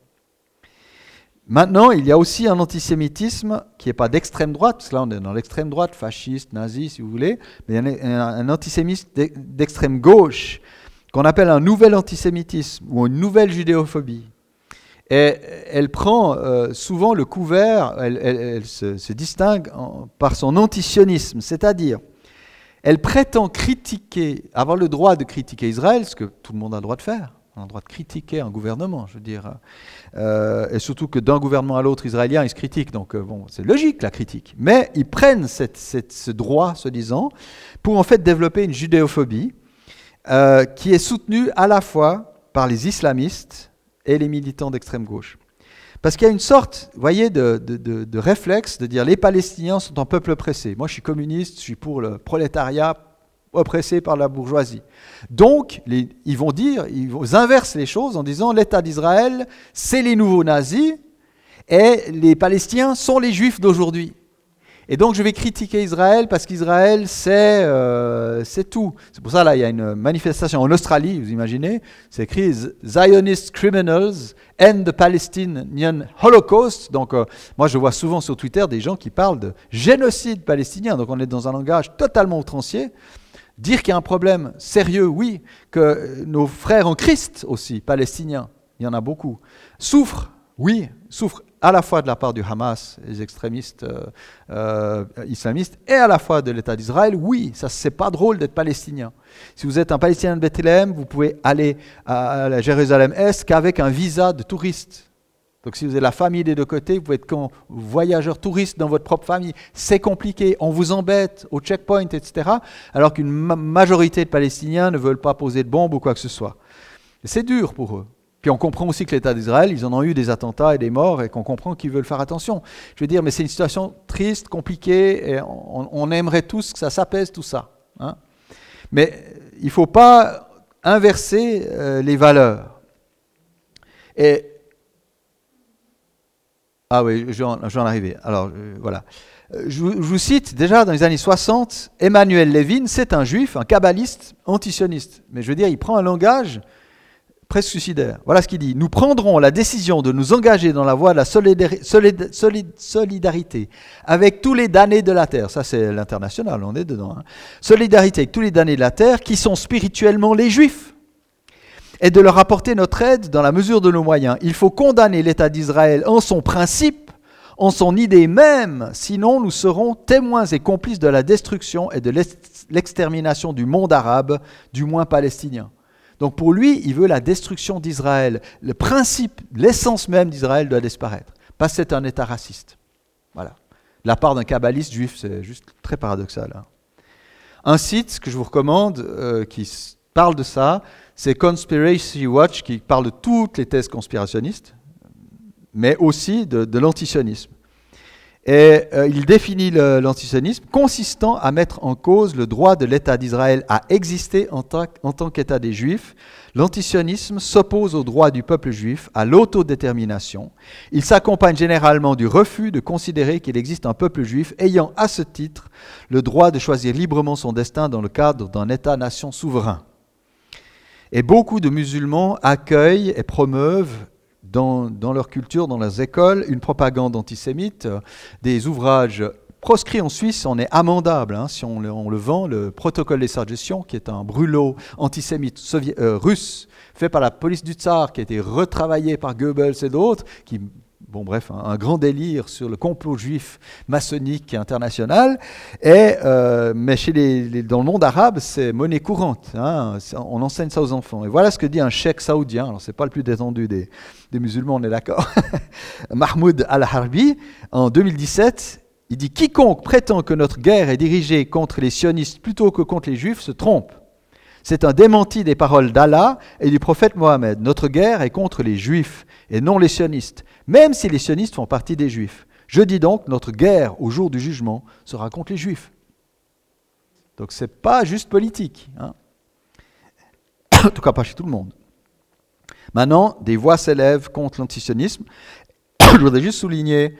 Maintenant, il y a aussi un antisémitisme qui n'est pas d'extrême droite, parce que là on est dans l'extrême droite, fasciste, nazi si vous voulez, mais il y a un antisémitisme d'extrême gauche qu'on appelle un nouvel antisémitisme ou une nouvelle judéophobie. Et elle prend souvent le couvert, elle se distingue par son antisionisme, c'est-à-dire elle prétend critiquer, avoir le droit de critiquer Israël, ce que tout le monde a le droit de faire. On a le droit de critiquer un gouvernement, je veux dire. Et surtout que d'un gouvernement à l'autre israélien, ils se critiquent. Donc, bon, c'est logique, la critique. Mais ils prennent ce droit, se disant, pour en fait développer une judéophobie qui est soutenue à la fois par les islamistes et les militants d'extrême gauche. Parce qu'il y a une sorte, vous voyez, de réflexe de dire les Palestiniens sont un peuple oppressé. Moi, je suis communiste, je suis pour le prolétariat oppressé par la bourgeoisie. Donc, ils inversent les choses en disant l'État d'Israël, c'est les nouveaux nazis et les Palestiniens sont les Juifs d'aujourd'hui. Et donc, je vais critiquer Israël parce qu'Israël, c'est tout. C'est pour ça, là, il y a une manifestation en Australie, vous imaginez, c'est écrit « Zionist criminals and the Palestinian Holocaust ». Donc, moi, je vois souvent sur Twitter des gens qui parlent de génocide palestinien. Donc, on est dans un langage totalement outrancier. Dire qu'il y a un problème sérieux, oui, que nos frères en Christ aussi, palestiniens, il y en a beaucoup, souffrent, oui, souffrent à la fois de la part du Hamas, les extrémistes islamistes, et à la fois de l'État d'Israël, oui, ça c'est pas drôle d'être palestinien. Si vous êtes un Palestinien de Bethléem, vous pouvez aller à la Jérusalem-Est qu'avec un visa de touriste. Donc si vous avez la famille des deux côtés, vous pouvez être voyageur touriste dans votre propre famille. C'est compliqué, on vous embête au checkpoint, etc. Alors qu'une majorité de Palestiniens ne veulent pas poser de bombes ou quoi que ce soit. Et c'est dur pour eux. Puis on comprend aussi que l'État d'Israël, ils en ont eu des attentats et des morts et qu'on comprend qu'ils veulent faire attention. Je veux dire, mais c'est une situation triste, compliquée, et on aimerait tous que ça s'apaise tout ça. Hein. Mais il ne faut pas inverser les valeurs. Et ah oui, je vais en arriver. Alors, voilà. Je vous cite, déjà dans les années 60, Emmanuel Levin, c'est un juif, un kabbaliste antisioniste. Mais je veux dire, il prend un langage presque suicidaire. Voilà ce qu'il dit. « Nous prendrons la décision de nous engager dans la voie de la solidarité avec tous les damnés de la terre. » Ça, c'est l'international, on est dedans. Hein. Solidarité avec tous les damnés de la terre qui sont spirituellement les juifs. Et de leur apporter notre aide dans la mesure de nos moyens. Il faut condamner l'État d'Israël en son principe, en son idée même, sinon nous serons témoins et complices de la destruction et de l'extermination du monde arabe, du moins palestinien. Donc pour lui, il veut la destruction d'Israël. Le principe, l'essence même d'Israël doit disparaître. Parce que c'est un État raciste. Voilà. De la part d'un kabbaliste juif, c'est juste très paradoxal. Hein. Un site que je vous recommande, qui parle de ça, c'est Conspiracy Watch, qui parle de toutes les thèses conspirationnistes, mais aussi de l'antisionisme. Et il définit l'antisionisme consistant à mettre en cause le droit de l'État d'Israël à exister en tant qu'État des Juifs. L'antisionisme s'oppose au droit du peuple juif à l'autodétermination. Il s'accompagne généralement du refus de considérer qu'il existe un peuple juif ayant à ce titre le droit de choisir librement son destin dans le cadre d'un État-nation souverain. Et beaucoup de musulmans accueillent et promeuvent dans leur culture, dans leurs écoles, une propagande antisémite, des ouvrages proscrits en Suisse, on est amendable hein, si on le vend, le protocole des suggestions, qui est un brûlot antisémite russe, fait par la police du tsar, qui a été retravaillé par Goebbels et d'autres, qui bon bref, un grand délire sur le complot juif maçonnique international, mais dans le monde arabe, c'est monnaie courante. Hein, on enseigne ça aux enfants. Et voilà ce que dit un cheikh saoudien, alors c'est pas le plus détendu des musulmans, on est d'accord, Mahmoud al-Harbi, en 2017, il dit « Quiconque prétend que notre guerre est dirigée contre les sionistes plutôt que contre les juifs se trompe. C'est un démenti des paroles d'Allah et du prophète Mohammed. Notre guerre est contre les juifs et non les sionistes, même si les sionistes font partie des juifs. Je dis donc, notre guerre au jour du jugement sera contre les juifs. » Donc ce n'est pas juste politique. Hein. En tout cas pas chez tout le monde. Maintenant, des voix s'élèvent contre l'antisionisme. Je voudrais juste souligner...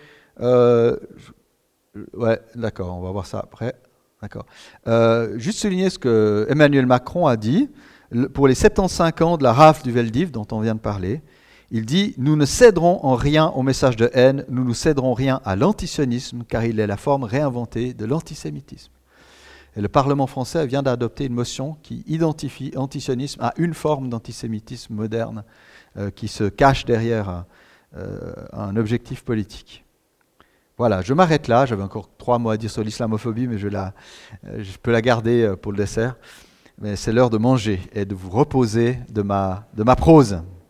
ouais, d'accord, on va voir ça après. D'accord. Juste souligner ce que Emmanuel Macron a dit pour les 75 ans de la rafle du Veldiv dont on vient de parler. Il dit « Nous ne céderons en rien au message de haine, nous ne céderons rien à l'antisionisme, car il est la forme réinventée de l'antisémitisme. » Et le Parlement français vient d'adopter une motion qui identifie l'antisionisme à une forme d'antisémitisme moderne qui se cache derrière un objectif politique. Voilà, je m'arrête là. J'avais encore 3 mots à dire sur l'islamophobie, mais je peux la garder pour le dessert. Mais c'est l'heure de manger et de vous reposer de ma prose.